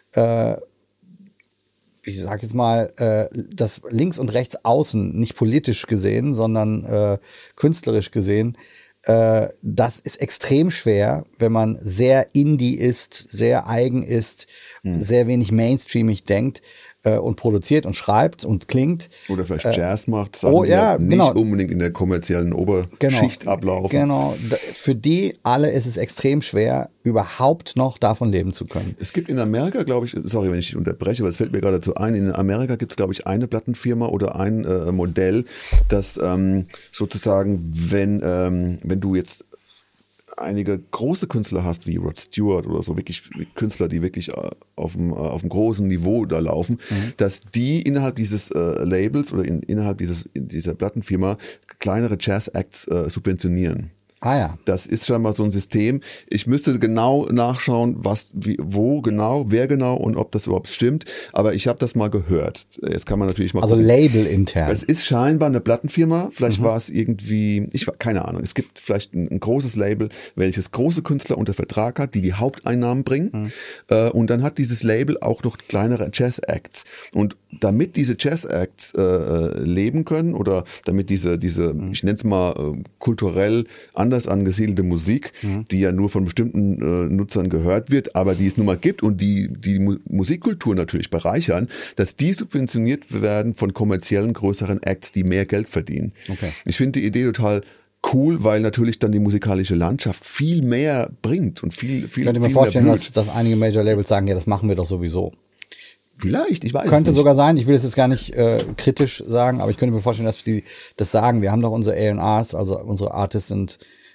ich sage jetzt mal, das links und rechts außen, nicht politisch gesehen, sondern künstlerisch gesehen, das ist extrem schwer, wenn man sehr indie ist, sehr eigen ist, sehr wenig mainstreamig denkt und produziert und schreibt und klingt. Oder vielleicht Jazz macht, Sachen, die halt nicht unbedingt in der kommerziellen Oberschicht ablaufen. Genau, für die alle ist es extrem schwer, überhaupt noch davon leben zu können. Es gibt in Amerika, glaube ich, sorry, wenn ich dich unterbreche, aber es fällt mir gerade dazu ein, in Amerika gibt es, glaube ich, eine Plattenfirma oder ein Modell, das sozusagen, wenn du jetzt einige große Künstler hast, wie Rod Stewart oder so, wirklich Künstler, die wirklich auf einem großen Niveau da laufen, dass die innerhalb dieses Labels oder innerhalb dieser Plattenfirma kleinere Jazz-Acts subventionieren. Ah ja. Das ist scheinbar so ein System. Ich müsste genau nachschauen, wo genau, wer genau und ob das überhaupt stimmt. Aber ich habe das mal gehört. Jetzt kann man natürlich mal Also gucken. Label intern. Es ist scheinbar eine Plattenfirma. Vielleicht war es irgendwie, keine Ahnung. Es gibt vielleicht ein großes Label, welches große Künstler unter Vertrag hat, die Haupteinnahmen bringen. Und dann hat dieses Label auch noch kleinere Jazz-Acts. Und damit diese Jazz-Acts leben können oder damit diese ich nenne es mal kulturell anders angesiedelte Musik, die ja nur von bestimmten Nutzern gehört wird, aber die es nun mal gibt und die Musikkultur natürlich bereichern, dass die subventioniert werden von kommerziellen größeren Acts, die mehr Geld verdienen. Okay. Ich finde die Idee total cool, weil natürlich dann die musikalische Landschaft viel mehr bringt und viel Ich könnte mir viel vorstellen, mehr blüht. dass einige Major-Labels sagen, ja, das machen wir doch sowieso. Vielleicht, ich weiß es Könnte nicht. sogar sein, ich will es jetzt gar nicht kritisch sagen, aber ich könnte mir vorstellen, dass die das sagen. Wir haben doch unsere A&Rs, also unsere Artists und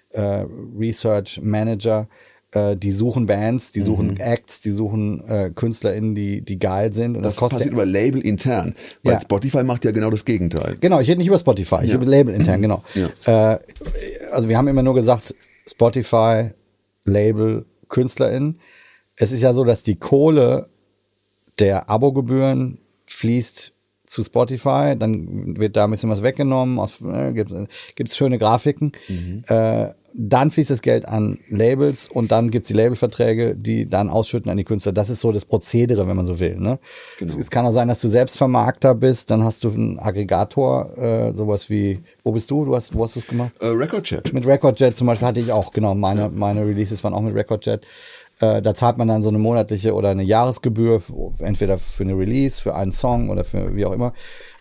Research Manager, die suchen Bands, die suchen Acts, die suchen KünstlerInnen, die geil sind. Und Das passiert über Label intern, weil Ja. Spotify macht ja genau das Gegenteil. Genau, ich rede nicht über Spotify, ich rede über Label intern, genau. Ja. Also wir haben immer nur gesagt, Spotify, Label, KünstlerInnen. Es ist ja so, dass die Kohle der Abogebühren fließt zu Spotify, dann wird da ein bisschen was weggenommen, gibt's schöne Grafiken, dann fließt das Geld an Labels und dann gibt's die Labelverträge, die dann ausschütten an die Künstler. Das ist so das Prozedere, wenn man so will. Ne? Genau. Es kann auch sein, dass du selbst Vermarkter bist, dann hast du einen Aggregator, sowas wie, wo bist du? Wo hast du es gemacht? Recordjet. Mit Recordjet zum Beispiel hatte ich auch, genau, meine Releases waren auch mit Recordjet. Da zahlt man dann so eine monatliche oder eine Jahresgebühr, entweder für eine Release, für einen Song oder für wie auch immer.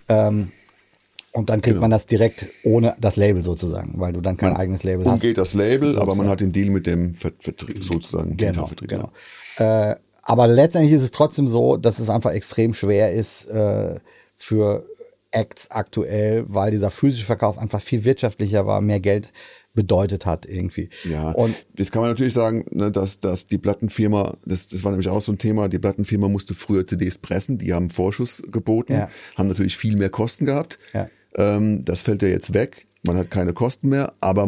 Und dann kriegt man das direkt ohne das Label sozusagen, weil du dann kein eigenes Label hast. Umgeht das Label, aber man hat den Deal mit dem Vertrieb sozusagen. Genau, Vertrieb, genau. Aber letztendlich ist es trotzdem so, dass es einfach extrem schwer ist für Acts aktuell, weil dieser physische Verkauf einfach viel wirtschaftlicher war, mehr Geld bedeutet hat irgendwie. Ja, und jetzt kann man natürlich sagen, ne, dass die Plattenfirma, das war nämlich auch so ein Thema, die Plattenfirma musste früher CDs pressen, die haben Vorschuss geboten, haben natürlich viel mehr Kosten gehabt. Ja. Das fällt ja jetzt weg, man hat keine Kosten mehr, aber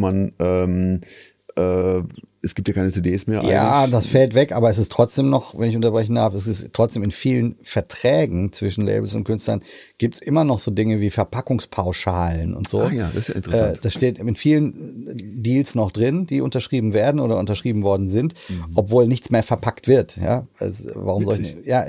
es gibt ja keine CDs mehr. Ja, eigentlich. das fällt weg, aber es ist trotzdem noch, wenn ich unterbrechen darf, es ist trotzdem in vielen Verträgen zwischen Labels und Künstlern gibt es immer noch so Dinge wie Verpackungspauschalen und so. Ah ja, das ist ja interessant. Das steht in vielen Deals noch drin, die unterschrieben werden oder unterschrieben worden sind, obwohl nichts mehr verpackt wird. Ja, warum soll ich? Ja,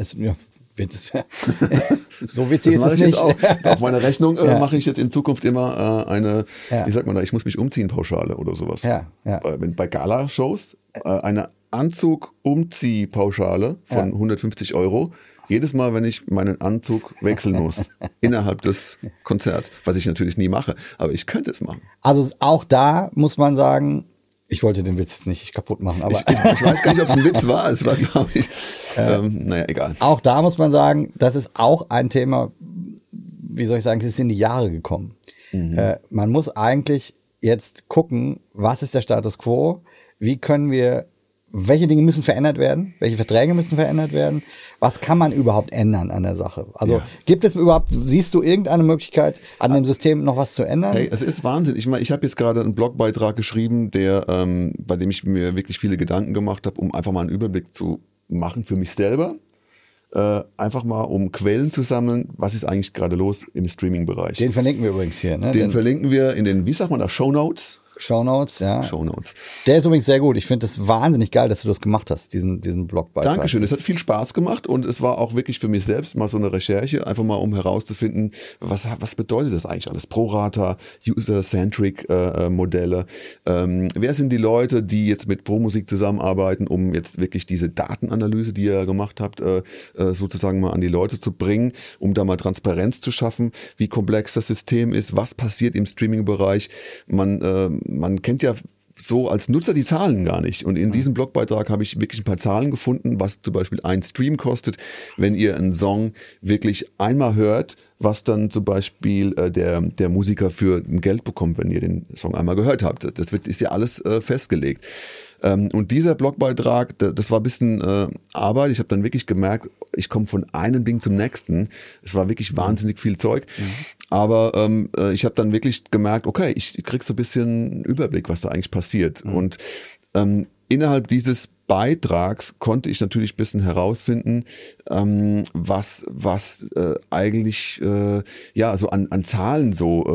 so witzig ist es nicht. Auch. Auf meiner Rechnung mache ich jetzt in Zukunft immer wie sagt man da, ich muss mich umziehen Pauschale oder sowas. Ja. Bei Gala-Shows eine Anzug-Umzieh-Pauschale von 150 €. Jedes Mal, wenn ich meinen Anzug wechseln muss, innerhalb des Konzerts, was ich natürlich nie mache, aber ich könnte es machen. Also auch da muss man sagen, ich wollte den Witz jetzt nicht kaputt machen, aber Ich weiß gar nicht, ob es ein Witz war. Es war, glaube ich, naja, egal. auch da muss man sagen, das ist auch ein Thema, wie soll ich sagen, es ist in die Jahre gekommen. Man muss eigentlich jetzt gucken, was ist der Status quo, welche Dinge müssen verändert werden, welche Verträge müssen verändert werden, was kann man überhaupt ändern an der Sache? Also gibt es überhaupt, siehst du irgendeine Möglichkeit, an dem System noch was zu ändern? Hey, es ist Wahnsinn. Ich meine, ich habe jetzt gerade einen Blogbeitrag geschrieben, bei dem ich mir wirklich viele Gedanken gemacht habe, um einfach mal einen Überblick zu machen für mich selber. Einfach mal, um Quellen zu sammeln, was ist eigentlich gerade los im Streaming-Bereich. Den verlinken wir übrigens hier. Ne? Den verlinken wir in den, wie sagt man da, Shownotes? Shownotes, ja. Shownotes. Der ist übrigens sehr gut. Ich finde es wahnsinnig geil, dass du das gemacht hast, diesen Blogbeitrag. Dankeschön. Es hat viel Spaß gemacht und es war auch wirklich für mich selbst mal so eine Recherche, einfach mal um herauszufinden, was bedeutet das eigentlich alles? Prorata, User-Centric Modelle. Wer sind die Leute, die jetzt mit ProMusik zusammenarbeiten, um jetzt wirklich diese Datenanalyse, die ihr gemacht habt, sozusagen mal an die Leute zu bringen, um da mal Transparenz zu schaffen, wie komplex das System ist, was passiert im Streaming-Bereich. Man kennt ja so als Nutzer die Zahlen gar nicht. Und in diesem Blogbeitrag habe ich wirklich ein paar Zahlen gefunden, was zum Beispiel ein Stream kostet, wenn ihr einen Song wirklich einmal hört, was dann zum Beispiel der Musiker für Geld bekommt, wenn ihr den Song einmal gehört habt. Ist ja alles festgelegt. Und dieser Blogbeitrag, das war ein bisschen Arbeit. Ich habe dann wirklich gemerkt, ich komme von einem Ding zum nächsten. Es war wirklich wahnsinnig viel Zeug. Aber ich habe dann wirklich gemerkt, okay, ich krieg so ein bisschen Überblick, was da eigentlich passiert. Und innerhalb dieses Beitrags konnte ich natürlich ein bisschen herausfinden, was eigentlich so an Zahlen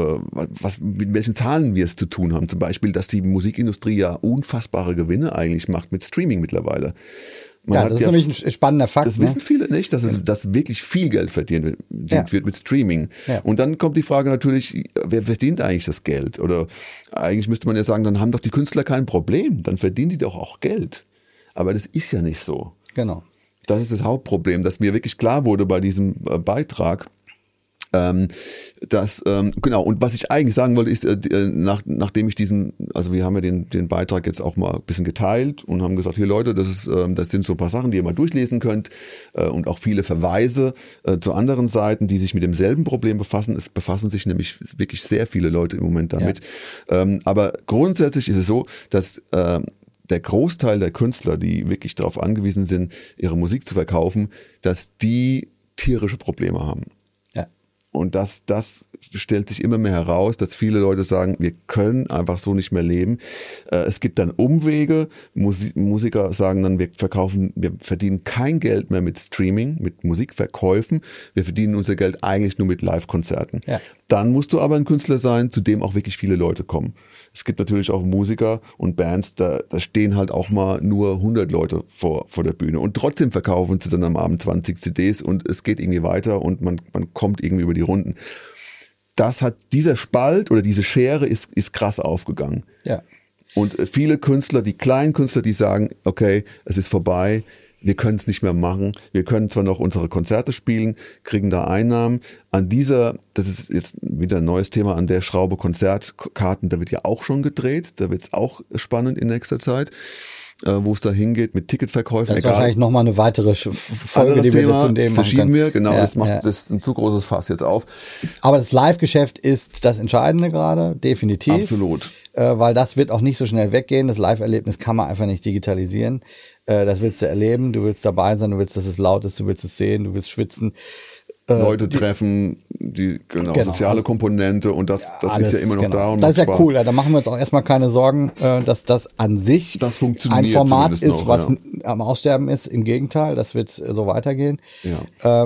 mit welchen Zahlen wir es zu tun haben. Zum Beispiel, dass die Musikindustrie ja unfassbare Gewinne eigentlich macht mit Streaming mittlerweile. Das ist nämlich ein spannender Fakt. Das wissen viele nicht, dass wirklich viel Geld verdient wird mit Streaming. Ja. Und dann kommt die Frage natürlich, wer verdient eigentlich das Geld? Oder eigentlich müsste man ja sagen, dann haben doch die Künstler kein Problem, dann verdienen die doch auch Geld. Aber das ist ja nicht so. Genau. Das ist das Hauptproblem, dass mir wirklich klar wurde bei diesem Beitrag, und was ich eigentlich sagen wollte, ist, nachdem ich wir haben ja den Beitrag jetzt auch mal ein bisschen geteilt und haben gesagt, hier Leute, das sind so ein paar Sachen, die ihr mal durchlesen könnt, und auch viele Verweise zu anderen Seiten, die sich mit demselben Problem befassen. Es befassen sich nämlich wirklich sehr viele Leute im Moment damit. Ja. Aber grundsätzlich ist es so, dass der Großteil der Künstler, die wirklich darauf angewiesen sind, ihre Musik zu verkaufen, dass die tierische Probleme haben. Und das stellt sich immer mehr heraus, dass viele Leute sagen, wir können einfach so nicht mehr leben. Es gibt dann Umwege. Musiker sagen dann, wir verdienen kein Geld mehr mit Streaming, mit Musikverkäufen. Wir verdienen unser Geld eigentlich nur mit Live-Konzerten. Ja. Dann musst du aber ein Künstler sein, zu dem auch wirklich viele Leute kommen. Es gibt natürlich auch Musiker und Bands, da stehen halt auch mal nur 100 Leute vor der Bühne und trotzdem verkaufen sie dann am Abend 20 CDs und es geht irgendwie weiter und man kommt irgendwie über die Runden. Dieser Spalt oder diese Schere ist krass aufgegangen. Ja. Und viele Künstler, die kleinen Künstler, die sagen, okay, es ist vorbei, wir können es nicht mehr machen. Wir können zwar noch unsere Konzerte spielen, kriegen da Einnahmen. Das ist jetzt wieder ein neues Thema, an der Schraube Konzertkarten, da wird ja auch schon gedreht. Da wird es auch spannend in nächster Zeit, wo es da hingeht mit Ticketverkäufen. Das ist wahrscheinlich nochmal eine weitere Folge, die wir jetzt zu dem verschieben wir. Genau, das ist ein zu großes Fass jetzt auf. Aber das Live-Geschäft ist das Entscheidende gerade, definitiv. Absolut. Weil das wird auch nicht so schnell weggehen. Das Live-Erlebnis kann man einfach nicht digitalisieren. Das willst du erleben, du willst dabei sein, du willst, dass es laut ist, du willst es sehen, du willst schwitzen. Leute treffen, soziale Komponente und das ist ja immer noch da. Und das ist ja Spaß. Cool, da machen wir uns auch erstmal keine Sorgen, dass das an sich ein Format ist, was am Aussterben ist. Im Gegenteil, das wird so weitergehen. Ja.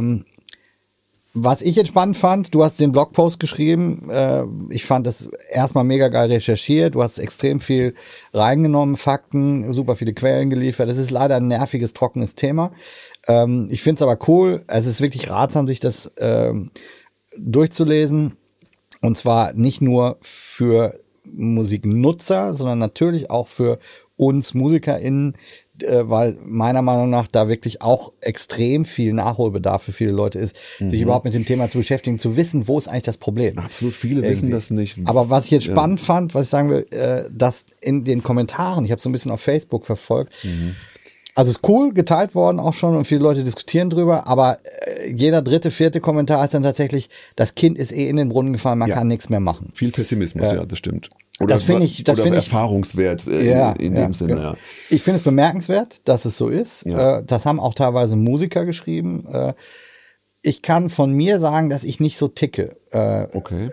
Was ich jetzt spannend fand, du hast den Blogpost geschrieben, ich fand das erstmal mega geil recherchiert, du hast extrem viel reingenommen, Fakten, super viele Quellen geliefert, das ist leider ein nerviges, trockenes Thema. Ich finde es aber cool, es ist wirklich ratsam, sich das durchzulesen, und zwar nicht nur für Musiknutzer, sondern natürlich auch für uns MusikerInnen, weil meiner Meinung nach da wirklich auch extrem viel Nachholbedarf für viele Leute ist, sich überhaupt mit dem Thema zu beschäftigen, zu wissen, wo ist eigentlich das Problem. Absolut, viele wissen das nicht. Aber was ich jetzt spannend fand, was ich sagen will, dass in den Kommentaren, ich habe so ein bisschen auf Facebook verfolgt, also ist cool, geteilt worden auch schon und viele Leute diskutieren drüber, aber jeder dritte, vierte Kommentar ist dann tatsächlich, das Kind ist in den Brunnen gefallen, man kann nichts mehr machen. Viel Pessimismus, das stimmt. Oder das finde ich Erfahrungswert in dem Sinne. Ja. Ich finde es bemerkenswert, dass es so ist. Ja. Das haben auch teilweise Musiker geschrieben. Ich kann von mir sagen, dass ich nicht so ticke. Okay.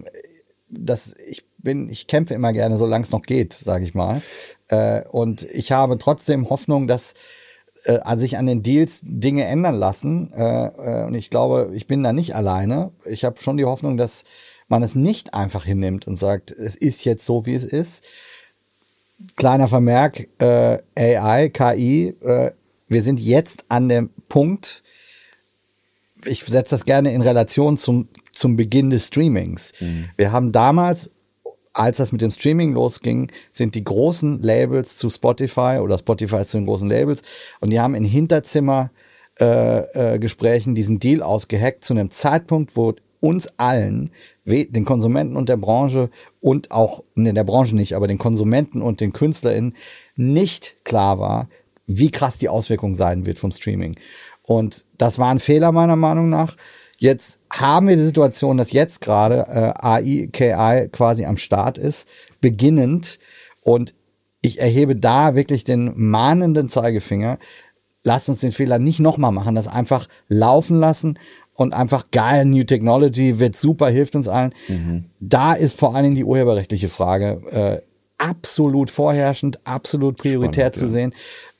Ich kämpfe immer gerne, solange es noch geht, sage ich mal. Und ich habe trotzdem Hoffnung, dass sich an den Deals Dinge ändern lassen. Und ich glaube, ich bin da nicht alleine. Ich habe schon die Hoffnung, dass man es nicht einfach hinnimmt und sagt, es ist jetzt so, wie es ist. Kleiner Vermerk, AI, KI, wir sind jetzt an dem Punkt, ich setze das gerne in Relation zum Beginn des Streamings. Wir haben damals, als das mit dem Streaming losging, sind die großen Labels zu Spotify oder Spotify zu den großen Labels und die haben in Hinterzimmer-Gesprächen diesen Deal ausgehackt zu einem Zeitpunkt, wo uns allen, den Konsumenten und der Branche und auch, der Branche nicht, aber den Konsumenten und den KünstlerInnen nicht klar war, wie krass die Auswirkung sein wird vom Streaming. Und das war ein Fehler meiner Meinung nach. Jetzt haben wir die Situation, dass jetzt gerade AI, KI quasi am Start ist, beginnend. Und ich erhebe da wirklich den mahnenden Zeigefinger. Lasst uns den Fehler nicht nochmal machen, das einfach laufen lassen und einfach geil, New Technology wird super, hilft uns allen. Da ist vor allen Dingen die urheberrechtliche Frage absolut vorherrschend, absolut prioritär zu sehen.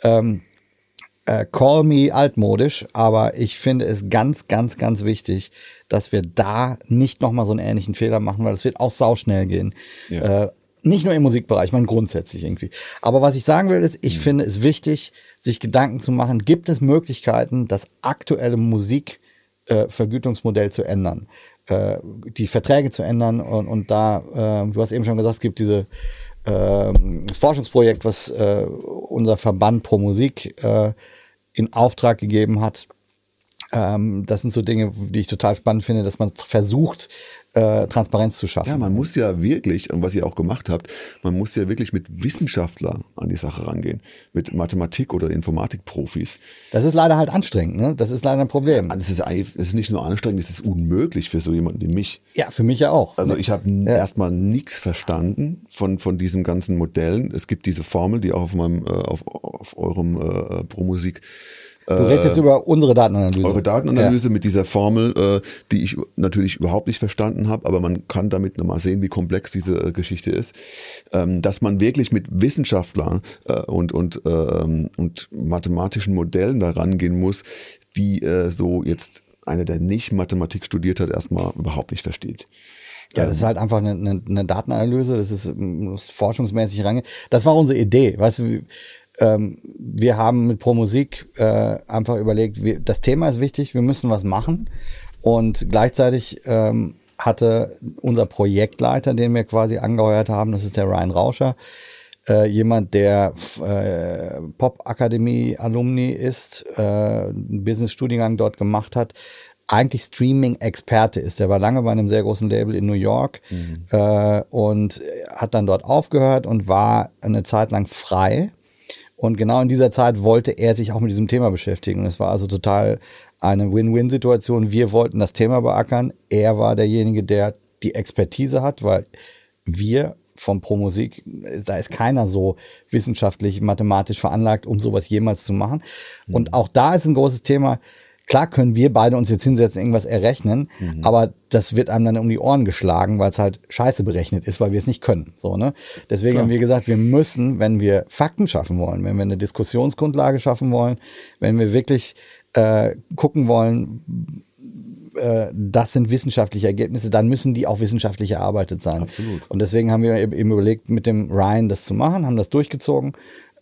Call me altmodisch, aber ich finde es ganz, ganz, ganz wichtig, dass wir da nicht nochmal so einen ähnlichen Fehler machen, weil es wird auch sauschnell gehen. Ja. Nicht nur im Musikbereich, ich meine grundsätzlich irgendwie. Aber was ich sagen will, ist, ich finde es wichtig, sich Gedanken zu machen, gibt es Möglichkeiten, das aktuelle Musikvergütungsmodell zu ändern, die Verträge zu ändern und da, du hast eben schon gesagt, es gibt das Forschungsprojekt, was unser Verband Pro Musik in Auftrag gegeben hat. Das sind so Dinge, die ich total spannend finde, dass man versucht, Transparenz zu schaffen. Ja, man muss ja wirklich, und was ihr auch gemacht habt, man muss ja wirklich mit Wissenschaftlern an die Sache rangehen, mit Mathematik- oder Informatikprofis. Das ist leider halt anstrengend, ne? Das ist leider ein Problem. Es ist nicht nur anstrengend, es ist unmöglich für so jemanden wie mich. Ja, für mich ja auch. Also ich habe erstmal nichts verstanden von diesen ganzen Modellen. Es gibt diese Formel, die auch auf eurem Pro-Musik. Du redest jetzt über unsere Datenanalyse. Eure Datenanalyse mit dieser Formel, die ich natürlich überhaupt nicht verstanden habe, aber man kann damit nochmal sehen, wie komplex diese Geschichte ist, dass man wirklich mit Wissenschaftlern und mathematischen Modellen da rangehen muss, die so jetzt einer, der nicht Mathematik studiert hat, erstmal überhaupt nicht versteht. Ja, das ist halt einfach eine Datenanalyse, das ist forschungsmäßig range. Das war unsere Idee, weißt du, wir haben mit Pro Musik einfach überlegt, das Thema ist wichtig, wir müssen was machen und gleichzeitig hatte unser Projektleiter, den wir quasi angeheuert haben, das ist der Ryan Rauscher, jemand, der Pop-Akademie-Alumni ist, einen Business-Studiengang dort gemacht hat, eigentlich Streaming-Experte ist. Der war lange bei einem sehr großen Label in New York und hat dann dort aufgehört und war eine Zeit lang frei. Und genau in dieser Zeit wollte er sich auch mit diesem Thema beschäftigen. Und es war also total eine Win-Win-Situation. Wir wollten das Thema beackern. Er war derjenige, der die Expertise hat, weil wir vom Pro Musik, da ist keiner so wissenschaftlich, mathematisch veranlagt, um sowas jemals zu machen. Und auch da ist ein großes Thema. Klar können wir beide uns jetzt hinsetzen, irgendwas errechnen, aber das wird einem dann um die Ohren geschlagen, weil es halt scheiße berechnet ist, weil wir es nicht können. So, ne? Deswegen haben wir gesagt, wir müssen, wenn wir Fakten schaffen wollen, wenn wir eine Diskussionsgrundlage schaffen wollen, wenn wir wirklich gucken wollen, das sind wissenschaftliche Ergebnisse, dann müssen die auch wissenschaftlich erarbeitet sein. Absolut. Und deswegen haben wir eben überlegt, mit dem Ryan das zu machen, haben das durchgezogen.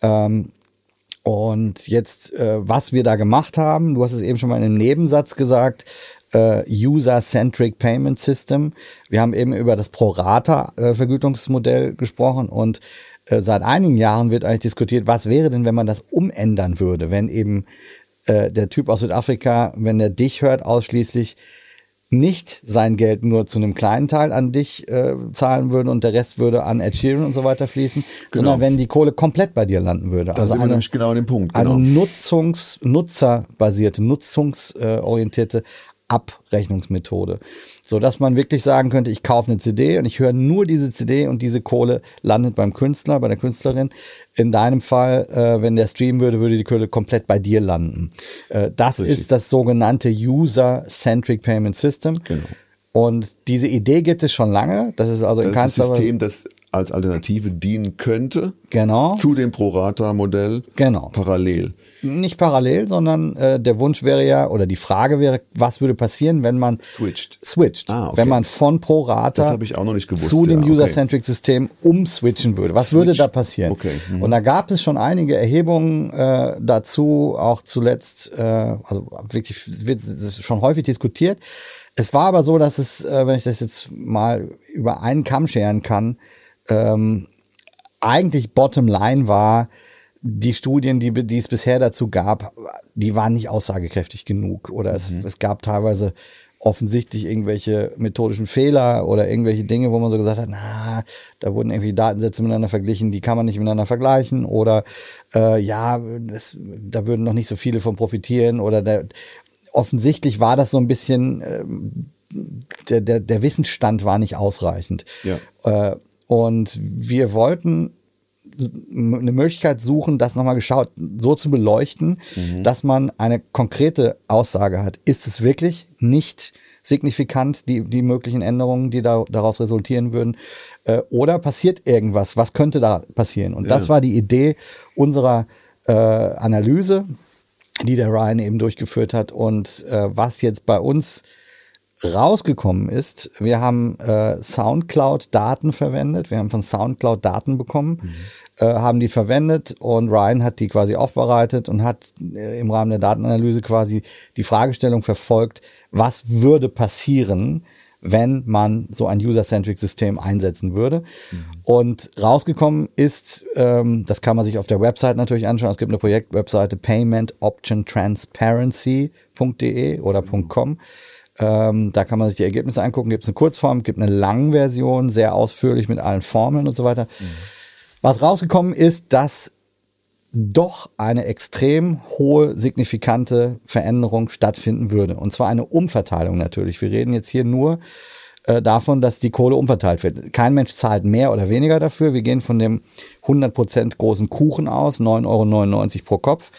Und jetzt, was wir da gemacht haben, du hast es eben schon mal in einem Nebensatz gesagt, User-Centric Payment System. Wir haben eben über das Pro-Rata-Vergütungsmodell gesprochen und seit einigen Jahren wird eigentlich diskutiert, was wäre denn, wenn man das umändern würde, wenn eben der Typ aus Südafrika, wenn er dich hört, ausschließlich nicht sein Geld nur zu einem kleinen Teil an dich zahlen würde und der Rest würde an Ed Sheeran und so weiter fließen, sondern wenn die Kohle komplett bei dir landen würde. Da sind wir nämlich genau an dem Punkt. Genau. Eine nutzerbasierte, nutzungsorientierte Abrechnungsmethode, so dass man wirklich sagen könnte, ich kaufe eine CD und ich höre nur diese CD und diese Kohle landet beim Künstler, bei der Künstlerin. In deinem Fall, wenn der streamen würde, würde die Kohle komplett bei dir landen. Das ist das sogenannte User-Centric Payment System. Genau. Und diese Idee gibt es schon lange. Das ist also in Das ist ein System, das als Alternative dienen könnte zu dem Pro-Rata-Modell parallel. Nicht parallel, sondern der Wunsch wäre ja, oder die Frage wäre, was würde passieren, wenn man switcht. Wenn man von Pro Rata das habe ich auch noch nicht gewusst, zu dem User-Centric-System umswitchen würde. Was würde da passieren? Und da gab es schon einige Erhebungen dazu, auch zuletzt, also wirklich wird schon häufig diskutiert. Es war aber so, dass es, wenn ich das jetzt mal über einen Kamm scheren kann, eigentlich Bottom Line war, die Studien, die es bisher dazu gab, die waren nicht aussagekräftig genug. Oder es gab teilweise offensichtlich irgendwelche methodischen Fehler oder irgendwelche Dinge, wo man so gesagt hat, da wurden irgendwie Datensätze miteinander verglichen, die kann man nicht miteinander vergleichen. Oder da würden noch nicht so viele von profitieren. Oder offensichtlich war das so ein bisschen, der Wissensstand war nicht ausreichend. Ja. Und wir wollten eine Möglichkeit suchen, das nochmal so zu beleuchten, dass man eine konkrete Aussage hat. Ist es wirklich nicht signifikant, die möglichen Änderungen, die daraus resultieren würden? Oder passiert irgendwas? Was könnte da passieren? Und das war die Idee unserer Analyse, die der Ryan eben durchgeführt hat. Und was jetzt bei uns rausgekommen ist, wir haben Soundcloud-Daten verwendet, wir haben von Soundcloud Daten bekommen, haben die verwendet und Ryan hat die quasi aufbereitet und hat im Rahmen der Datenanalyse quasi die Fragestellung verfolgt, was würde passieren, wenn man so ein User-Centric-System einsetzen würde. Und rausgekommen ist, das kann man sich auf der Website natürlich anschauen, es gibt eine Projektwebseite paymentoptiontransparency.de oder .com. Da kann man sich die Ergebnisse angucken, gibt es eine Kurzform, gibt eine Langversion, sehr ausführlich mit allen Formeln und so weiter. Was rausgekommen ist, dass doch eine extrem hohe, signifikante Veränderung stattfinden würde. Und zwar eine Umverteilung natürlich. Wir reden jetzt hier nur davon, dass die Kohle umverteilt wird. Kein Mensch zahlt mehr oder weniger dafür. Wir gehen von dem 100% großen Kuchen aus, 9,99 € pro Kopf.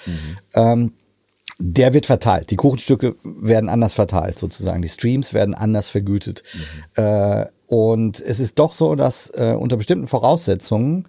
Der wird verteilt. Die Kuchenstücke werden anders verteilt sozusagen. Die Streams werden anders vergütet. Und es ist doch so, dass unter bestimmten Voraussetzungen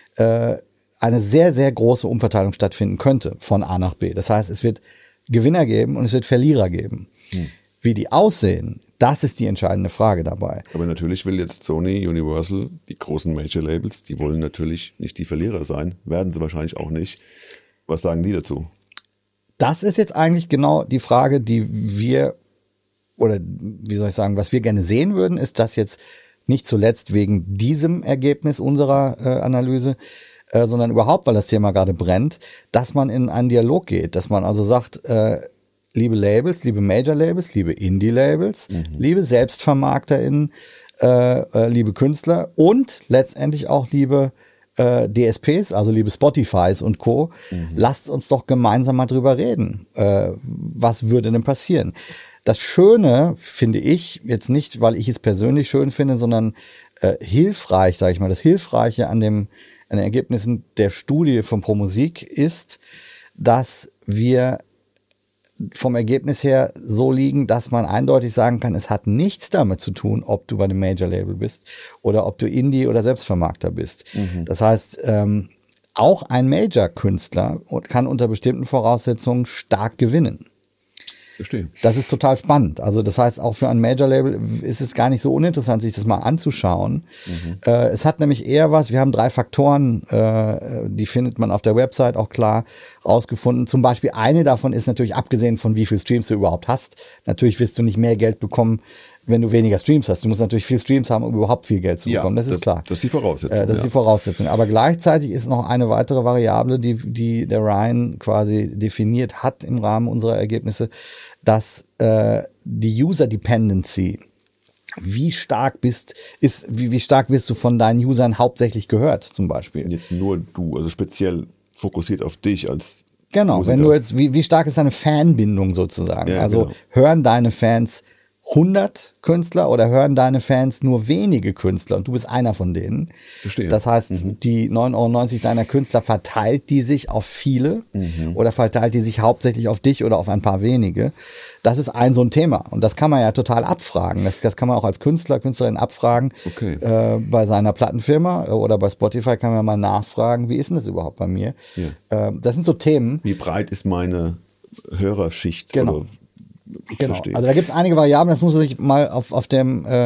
eine sehr, sehr große Umverteilung stattfinden könnte von A nach B. Das heißt, es wird Gewinner geben und es wird Verlierer geben. Wie die aussehen, das ist die entscheidende Frage dabei. Aber natürlich will jetzt Sony, Universal, die großen Major-Labels, die wollen natürlich nicht die Verlierer sein. Werden sie wahrscheinlich auch nicht. Was sagen die dazu? Das ist jetzt eigentlich genau die Frage, die wir, oder wie soll ich sagen, was wir gerne sehen würden, ist, dass jetzt nicht zuletzt wegen diesem Ergebnis unserer Analyse, sondern überhaupt, weil das Thema gerade brennt, dass man in einen Dialog geht, dass man also sagt, liebe Labels, liebe Major-Labels, liebe Indie-Labels, liebe SelbstvermarkterInnen, liebe Künstler und letztendlich auch liebe DSPs, also liebe Spotifys und Co., lasst uns doch gemeinsam mal drüber reden. Was würde denn passieren? Das Schöne finde ich, jetzt nicht, weil ich es persönlich schön finde, sondern hilfreich, sage ich mal, das Hilfreiche an den Ergebnissen der Studie von ProMusik ist, dass wir vom Ergebnis her so liegen, dass man eindeutig sagen kann, es hat nichts damit zu tun, ob du bei einem Major-Label bist oder ob du Indie- oder Selbstvermarkter bist. Das heißt, auch ein Major-Künstler kann unter bestimmten Voraussetzungen stark gewinnen. Verstehe. Das ist total spannend. Also das heißt, auch für ein Major-Label ist es gar nicht so uninteressant, sich das mal anzuschauen. Es hat nämlich eher was, wir haben 3 Faktoren, die findet man auf der Website auch klar rausgefunden. Zum Beispiel eine davon ist natürlich, abgesehen von wie viel Streams du überhaupt hast, natürlich wirst du nicht mehr Geld bekommen, wenn du weniger Streams hast. Du musst natürlich viel Streams haben, um überhaupt viel Geld zu bekommen. Das ist klar. Das ist die Voraussetzung. Das ist die Voraussetzung. Aber gleichzeitig ist noch eine weitere Variable, die der Ryan quasi definiert hat im Rahmen unserer Ergebnisse, dass die User Dependency, wie stark wirst du von deinen Usern hauptsächlich gehört, zum Beispiel. Jetzt nur du, also speziell fokussiert auf dich als Genau, Musiker. wenn du jetzt, wie stark ist deine Fanbindung sozusagen? Ja, also genau. hören deine Fans 100 Künstler oder hören deine Fans nur wenige Künstler und du bist einer von denen? Verstehe. Das heißt, die 9,99 € deiner Künstler, verteilt die sich auf viele oder verteilt die sich hauptsächlich auf dich oder auf ein paar wenige? Das ist so ein Thema und das kann man ja total abfragen. Das kann man auch als Künstlerin abfragen. Okay. Bei seiner Plattenfirma oder bei Spotify kann man mal nachfragen, wie ist denn das überhaupt bei mir? Ja. Das sind so Themen. Wie breit ist meine Hörerschicht? Genau. Oder ich Genau. verstehe. Also da gibt es einige Variablen, das muss man sich mal auf der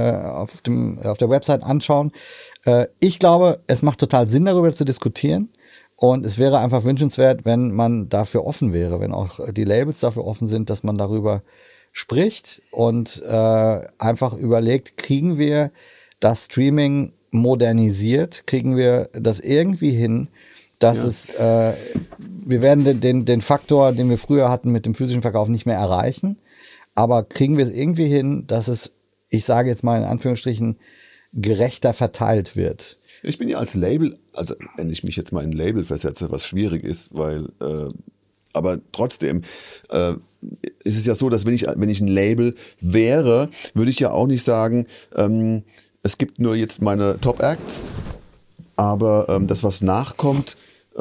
Website anschauen. Ich glaube, es macht total Sinn, darüber zu diskutieren. Und es wäre einfach wünschenswert, wenn man dafür offen wäre, wenn auch die Labels dafür offen sind, dass man darüber spricht und einfach überlegt, kriegen wir das Streaming modernisiert, kriegen wir das irgendwie hin, dass es, wir werden den Faktor, den wir früher hatten mit dem physischen Verkauf, nicht mehr erreichen. Aber kriegen wir es irgendwie hin, dass es, ich sage jetzt mal in Anführungsstrichen, gerechter verteilt wird? Ich bin ja als Label, also wenn ich mich jetzt mal in ein Label versetze, was schwierig ist, weil Aber trotzdem ist es ja so, dass wenn ich ein Label wäre, würde ich ja auch nicht sagen, es gibt nur jetzt meine Top-Acts, aber das, was nachkommt,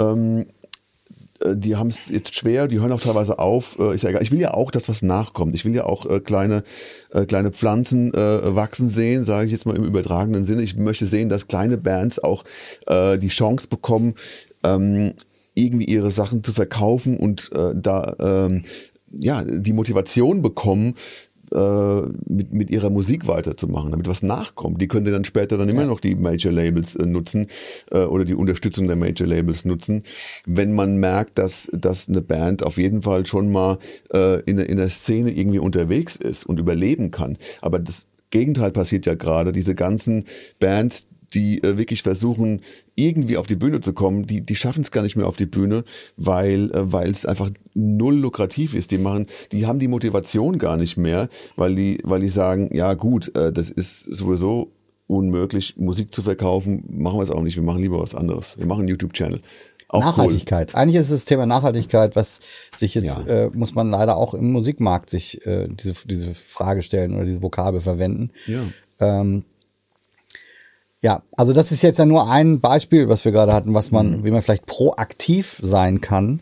die haben es jetzt schwer, die hören auch teilweise auf, ist ja egal. Ich will ja auch, dass was nachkommt. Ich will ja auch kleine Pflanzen wachsen sehen, sage ich jetzt mal im übertragenen Sinne. Ich möchte sehen, dass kleine Bands auch die Chance bekommen, irgendwie ihre Sachen zu verkaufen und die Motivation bekommen, mit ihrer Musik weiterzumachen, damit was nachkommt. Die können dann später dann immer noch die Major Labels nutzen oder die Unterstützung der Major Labels nutzen, wenn man merkt, dass eine Band auf jeden Fall schon mal in der Szene irgendwie unterwegs ist und überleben kann. Aber das Gegenteil passiert ja gerade. Diese ganzen Bands, die wirklich versuchen, irgendwie auf die Bühne zu kommen, die schaffen es gar nicht mehr auf die Bühne, weil es einfach null lukrativ ist. Die haben die Motivation gar nicht mehr, weil die sagen, ja gut, das ist sowieso unmöglich, Musik zu verkaufen, machen wir es auch nicht, wir machen lieber was anderes. Wir machen einen YouTube-Channel. Auch Nachhaltigkeit. Cool. Eigentlich ist es das Thema Nachhaltigkeit, was sich jetzt, muss man leider auch im Musikmarkt sich diese Frage stellen oder diese Vokabel verwenden. Ja. Ja, also das ist jetzt ja nur ein Beispiel, was wir gerade hatten, wie man vielleicht proaktiv sein kann.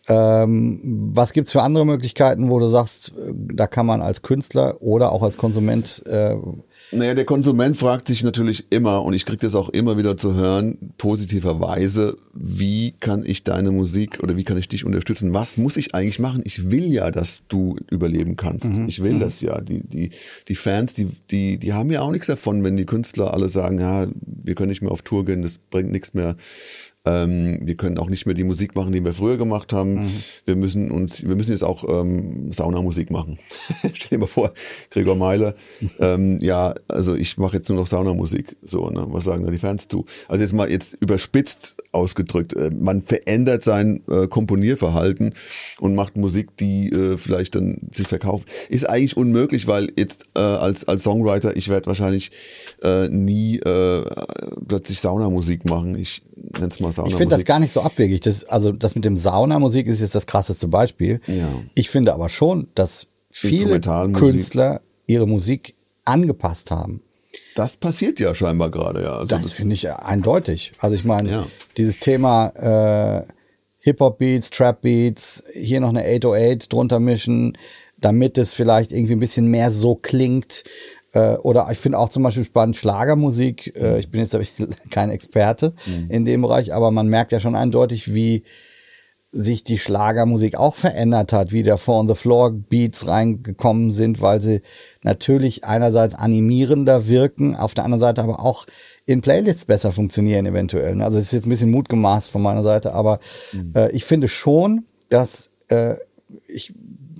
Was gibt's für andere Möglichkeiten, wo du sagst, da kann man als Künstler oder auch als Konsument Naja, der Konsument fragt sich natürlich immer, und ich kriege das auch immer wieder zu hören, positiverweise, wie kann ich deine Musik oder wie kann ich dich unterstützen? Was muss ich eigentlich machen? Ich will ja, dass du überleben kannst. Ich will das ja. Die Fans, die haben ja auch nichts davon, wenn die Künstler alle sagen, ja, wir können nicht mehr auf Tour gehen, das bringt nichts mehr. Wir können auch nicht mehr die Musik machen, die wir früher gemacht haben. Wir müssen jetzt auch Saunamusik machen. Stell dir mal vor, Gregor Meiler, ja, also ich mache jetzt nur noch Saunamusik. So, ne? Was sagen da die Fans zu? Also jetzt überspitzt ausgedrückt, man verändert sein Komponierverhalten und macht Musik, die vielleicht dann sich verkauft. Ist eigentlich unmöglich, weil jetzt als Songwriter, ich werde wahrscheinlich nie plötzlich Saunamusik machen. Ich nenn's mal Saunamusik. Ich finde das gar nicht so abwegig. Das mit dem Saunamusik ist jetzt das krasseste Beispiel. Ja. Ich finde aber schon, dass viele Künstler ihre Musik angepasst haben. Das passiert ja scheinbar gerade, ja. Also das finde ich eindeutig. Also ich meine, dieses Thema Hip-Hop-Beats, Trap-Beats, hier noch eine 808 drunter mischen, damit es vielleicht irgendwie ein bisschen mehr so klingt. Oder ich finde auch zum Beispiel spannend Schlagermusik. Ich bin jetzt kein Experte in dem Bereich, aber man merkt ja schon eindeutig, wie sich die Schlagermusik auch verändert hat, wie da On-the-Floor-Beats reingekommen sind, weil sie natürlich einerseits animierender wirken, auf der anderen Seite aber auch in Playlists besser funktionieren eventuell. Also es ist jetzt ein bisschen mutgemaßt von meiner Seite, aber ich finde schon, dass ich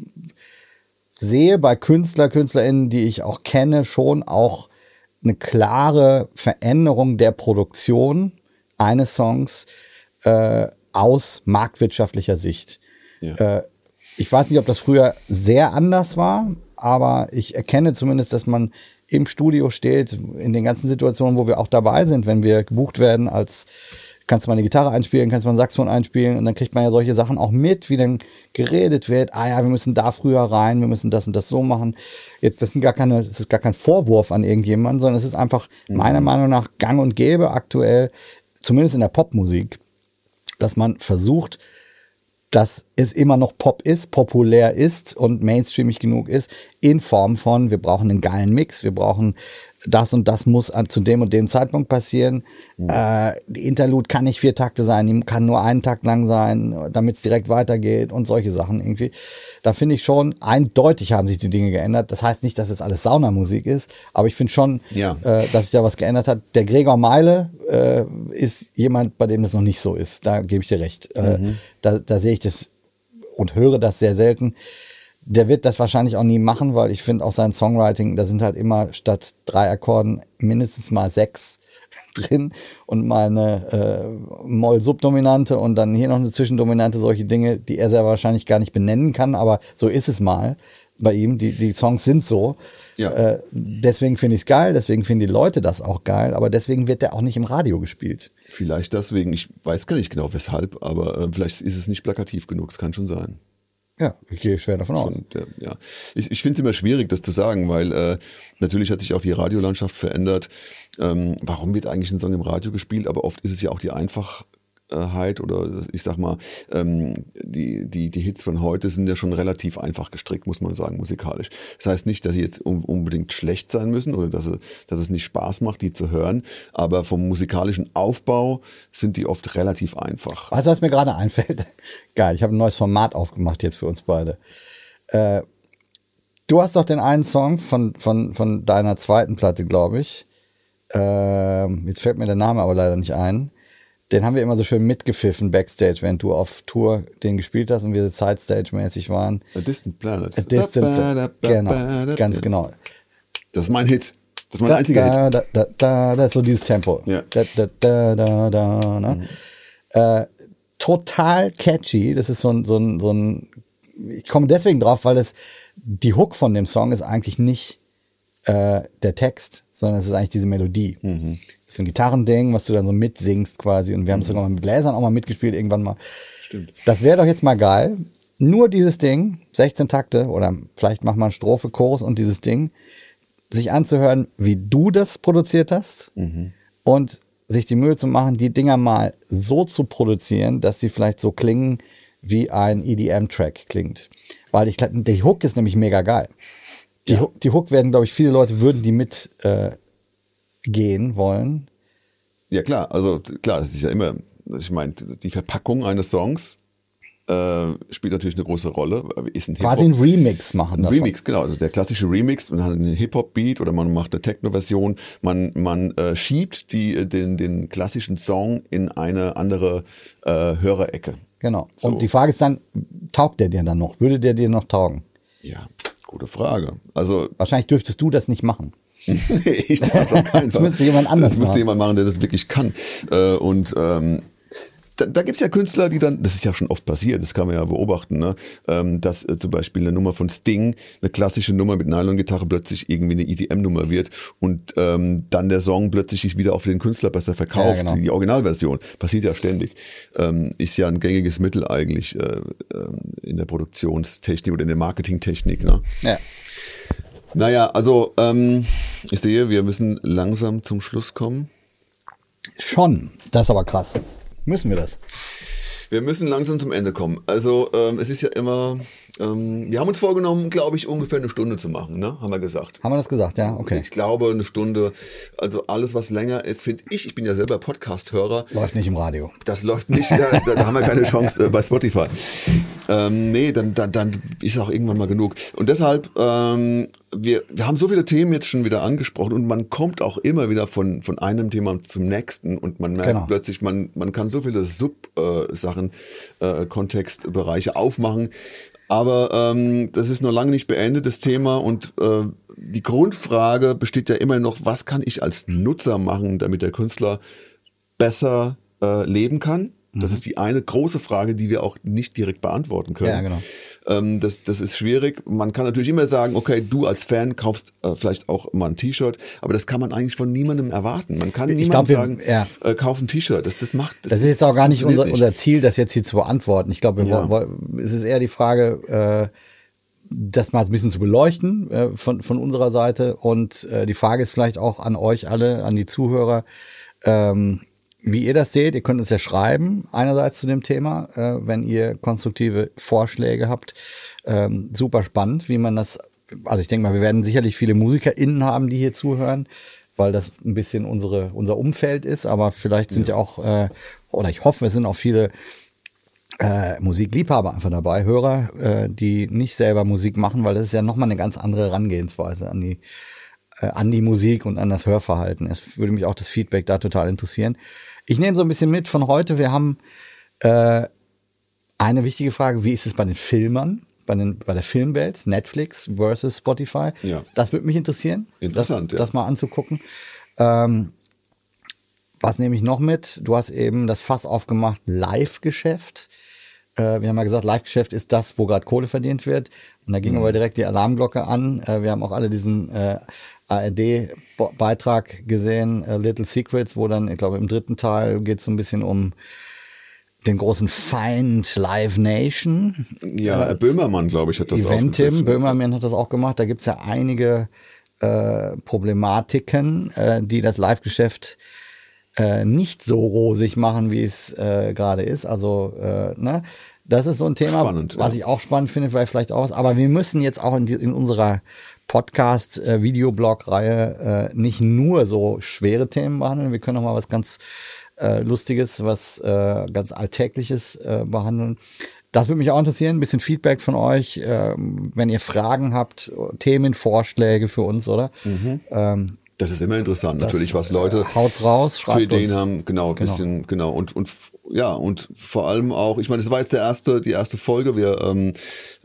sehe bei KünstlerInnen, die ich auch kenne, schon auch eine klare Veränderung der Produktion eines Songs aus marktwirtschaftlicher Sicht. Ja. Ich weiß nicht, ob das früher sehr anders war, aber ich erkenne zumindest, dass man im Studio steht, in den ganzen Situationen, wo wir auch dabei sind, wenn wir gebucht werden als kannst du mal eine Gitarre einspielen, kannst du mal ein Saxophon einspielen und dann kriegt man ja solche Sachen auch mit, wie dann geredet wird, wir müssen da früher rein, wir müssen das und das so machen. Jetzt, das ist gar kein Vorwurf an irgendjemanden, sondern es ist einfach meiner Meinung nach gang und gäbe aktuell, zumindest in der Popmusik, dass man versucht, dass es immer noch Pop ist, populär ist und mainstreamig genug ist, in Form von, wir brauchen einen geilen Mix, wir brauchen das und das muss zu dem und dem Zeitpunkt passieren. Die Interlude kann nicht 4 Takte sein, die kann nur einen Takt lang sein, damit es direkt weitergeht und solche Sachen irgendwie. Da finde ich schon, eindeutig haben sich die Dinge geändert. Das heißt nicht, dass jetzt alles Saunamusik ist, aber ich finde schon, dass sich da was geändert hat. Der Gregor Meile ist jemand, bei dem das noch nicht so ist. Da gebe ich dir recht. Da sehe ich das und höre das sehr selten. Der wird das wahrscheinlich auch nie machen, weil ich finde auch sein Songwriting, da sind halt immer statt 3 Akkorden mindestens mal 6 drin und mal eine Moll-Subdominante und dann hier noch eine Zwischendominante, solche Dinge, die er sehr wahrscheinlich gar nicht benennen kann, aber so ist es mal. bei ihm. Die Songs sind so. Ja. Deswegen finde ich es geil, deswegen finden die Leute das auch geil, aber deswegen wird der auch nicht im Radio gespielt. Vielleicht deswegen, ich weiß gar nicht genau weshalb, aber vielleicht ist es nicht plakativ genug, es kann schon sein. Ja, ich gehe schwer davon aus. Ja. Ich finde es immer schwierig, das zu sagen, weil natürlich hat sich auch die Radiolandschaft verändert. Warum wird eigentlich ein Song im Radio gespielt? Aber oft ist es ja auch die Einfachheit oder ich sag mal, die Hits von heute sind ja schon relativ einfach gestrickt, muss man sagen, musikalisch. Das heißt nicht, dass sie jetzt unbedingt schlecht sein müssen oder dass es nicht Spaß macht, die zu hören, aber vom musikalischen Aufbau sind die oft relativ einfach. Weißt du, was mir gerade einfällt? Geil, ich habe ein neues Format aufgemacht jetzt für uns beide. Du hast doch den einen Song von deiner zweiten Platte, glaube ich. Jetzt fällt mir der Name aber leider nicht ein. Den haben wir immer so schön mitgepfiffen Backstage, wenn du auf Tour den gespielt hast und wir Side-Stage-mäßig waren. A Distant Planet. Genau, ganz genau. Das ist mein Hit. Das ist mein einziger Hit. Das ist so dieses Tempo. Ja. Ne? Total catchy. Das ist so ein ich komme deswegen drauf, weil die Hook von dem Song ist eigentlich nicht der Text, sondern es ist eigentlich diese Melodie. Das ist ein Gitarrending, was du dann so mitsingst quasi. Und wir haben es sogar mal mit Bläsern auch mal mitgespielt irgendwann mal. Stimmt. Das wäre doch jetzt mal geil. Nur dieses Ding, 16 Takte oder vielleicht mach mal Strophe, Chorus und dieses Ding, sich anzuhören, wie du das produziert hast und sich die Mühe zu machen, die Dinger mal so zu produzieren, dass sie vielleicht so klingen, wie ein EDM-Track klingt. Weil die Hook ist nämlich mega geil. Die Hook werden, glaube ich, viele Leute würden die mit gehen wollen. Ja klar, also klar, das ist ja immer, ich meine, die Verpackung eines Songs spielt natürlich eine große Rolle. Ist ein Quasi ein Remix machen. Ein Remix, genau. Also der klassische Remix, man hat einen Hip-Hop-Beat oder man macht eine Techno-Version, man schiebt den klassischen Song in eine andere Hörerecke. Genau. So. Und die Frage ist dann, taugt der dir dann noch? Würde der dir noch taugen? Ja, gute Frage. Also wahrscheinlich dürftest du das nicht machen. Ich darf es auf keinen Fall. Das müsste jemand anders machen. Das müsste jemand machen, der das wirklich kann. Da gibt es ja Künstler, die dann, das ist ja schon oft passiert, das kann man ja beobachten, ne? Dass zum Beispiel eine Nummer von Sting, eine klassische Nummer mit Nylon-Gitarre plötzlich irgendwie eine EDM-Nummer wird und dann der Song plötzlich sich wieder auf den Künstler besser verkauft, ja, genau. Die Originalversion. Passiert ja ständig. Ist ja ein gängiges Mittel eigentlich in der Produktionstechnik oder in der Marketingtechnik. Ne? Ja. Naja, also ich sehe, wir müssen langsam zum Schluss kommen. Schon, das ist aber krass. Müssen wir das? Wir müssen langsam zum Ende kommen. Also es ist ja immer, wir haben uns vorgenommen, glaube ich, ungefähr eine Stunde zu machen, ne? Haben wir gesagt. Haben wir das gesagt, ja, okay. Ich glaube eine Stunde, also alles was länger ist, finde ich bin ja selber Podcast-Hörer. Läuft nicht im Radio. Das läuft nicht, da haben wir keine Chance bei Spotify. Nee, dann ist auch irgendwann mal genug. Und deshalb, wir haben so viele Themen jetzt schon wieder angesprochen und man kommt auch immer wieder von einem Thema zum nächsten und man merkt plötzlich, man kann so viele Sub-Sachen, Kontextbereiche aufmachen, aber das ist noch lange nicht beendet, das Thema, und die Grundfrage besteht ja immer noch, was kann ich als Nutzer machen, damit der Künstler besser leben kann? Das ist die eine große Frage, die wir auch nicht direkt beantworten können. Ja, genau. Das ist schwierig. Man kann natürlich immer sagen, okay, du als Fan kaufst vielleicht auch mal ein T-Shirt, aber das kann man eigentlich von niemandem erwarten. Man kann niemandem sagen, kauf ein T-Shirt. Das ist jetzt auch gar nicht unser Ziel, das jetzt hier zu beantworten. Ich glaube, es ist eher die Frage, das mal ein bisschen zu beleuchten von unserer Seite. Und die Frage ist vielleicht auch an euch alle, an die Zuhörer, wie ihr das seht. Ihr könnt uns ja schreiben, einerseits zu dem Thema, wenn ihr konstruktive Vorschläge habt. Super spannend, wie man das, also ich denke mal, wir werden sicherlich viele MusikerInnen haben, die hier zuhören, weil das ein bisschen unser Umfeld ist, aber vielleicht sind ja auch, oder ich hoffe, es sind auch viele Musikliebhaber einfach dabei, Hörer, die nicht selber Musik machen, weil das ist ja nochmal eine ganz andere Herangehensweise an die Musik und an das Hörverhalten. Es würde mich auch das Feedback da total interessieren. Ich nehme so ein bisschen mit von heute. Wir haben eine wichtige Frage, wie ist es bei den Filmern, bei der Filmwelt, Netflix versus Spotify? Ja. Das würde mich interessieren. Interessant, das mal anzugucken. Was nehme ich noch mit? Du hast eben das Fass aufgemacht, Live-Geschäft. Wir haben ja gesagt, Live-Geschäft ist das, wo gerade Kohle verdient wird. Und da ging aber direkt die Alarmglocke an. Wir haben auch alle diesen ARD-Beitrag gesehen, Little Secrets, wo dann, ich glaube, im 3. Teil geht es so ein bisschen um den großen Feind Live Nation. Ja, Böhmermann, glaube ich, hat das Eventim, Böhmermann hat das auch gemacht. Da gibt's ja einige Problematiken, die das Live-Geschäft nicht so rosig machen, wie es gerade ist. Also, ne? Das ist so ein Thema, spannend, was ich auch spannend finde, vielleicht auch was. Aber wir müssen jetzt auch in unserer Podcast-Videoblog-Reihe nicht nur so schwere Themen behandeln. Wir können auch mal was ganz Lustiges, was ganz Alltägliches behandeln. Das würde mich auch interessieren, ein bisschen Feedback von euch, wenn ihr Fragen habt, Themenvorschläge für uns, oder? Das ist immer interessant, natürlich, was Leute haut's raus, für Ideen uns haben, ein bisschen, und vor allem auch, ich meine, das war jetzt die erste Folge, wir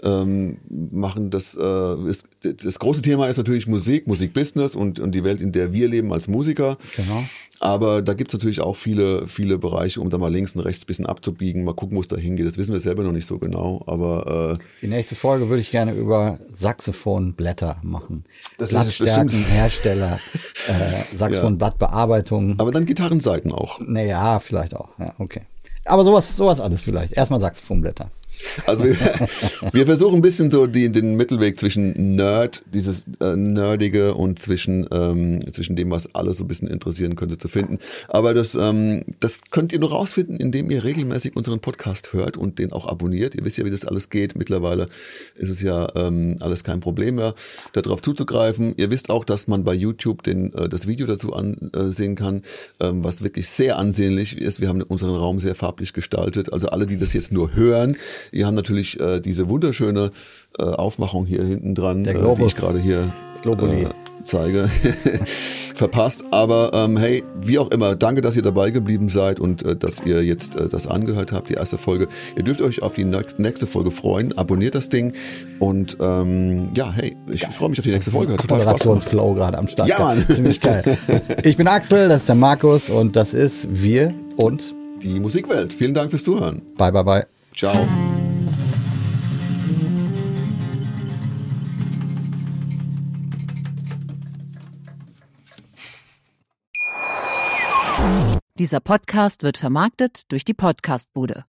machen das große Thema ist natürlich Musikbusiness und die Welt, in der wir leben als Musiker. Genau. Aber da gibt's natürlich auch viele Bereiche, um da mal links und rechts ein bisschen abzubiegen, mal gucken, wo es da hingeht. Das wissen wir selber noch nicht so genau, aber die nächste Folge würde ich gerne über Saxophonblätter machen. Blattstärkenhersteller, Saxophonblattbearbeitung. Aber dann Gitarrenseiten auch. Naja, vielleicht auch. Ja, okay. Aber sowas alles vielleicht. Erstmal Saxophonblätter. Also wir versuchen ein bisschen so den Mittelweg zwischen Nerd, dieses Nerdige und zwischen dem, was alle so ein bisschen interessieren könnte, zu finden. Aber das könnt ihr nur rausfinden, indem ihr regelmäßig unseren Podcast hört und den auch abonniert. Ihr wisst ja, wie das alles geht. Mittlerweile ist es ja alles kein Problem mehr, darauf zuzugreifen. Ihr wisst auch, dass man bei YouTube das Video dazu ansehen kann, was wirklich sehr ansehnlich ist. Wir haben unseren Raum sehr farblich gestaltet. Also alle, die das jetzt nur hören, ihr habt natürlich diese wunderschöne Aufmachung hier hinten dran, die ich gerade hier zeige, verpasst. Aber hey, wie auch immer, danke, dass ihr dabei geblieben seid und dass ihr jetzt das angehört habt, die erste Folge. Ihr dürft euch auf die nächste Folge freuen. Abonniert das Ding und hey, ich freue mich auf die nächste Folge. Total Moderationsflow gerade am Start. Ja, Mann. Ziemlich geil. Ich bin Axel, das ist der Markus und das ist wir und die Musikwelt. Vielen Dank fürs Zuhören. Bye, bye, bye. Ciao. Dieser Podcast wird vermarktet durch die Podcastbude.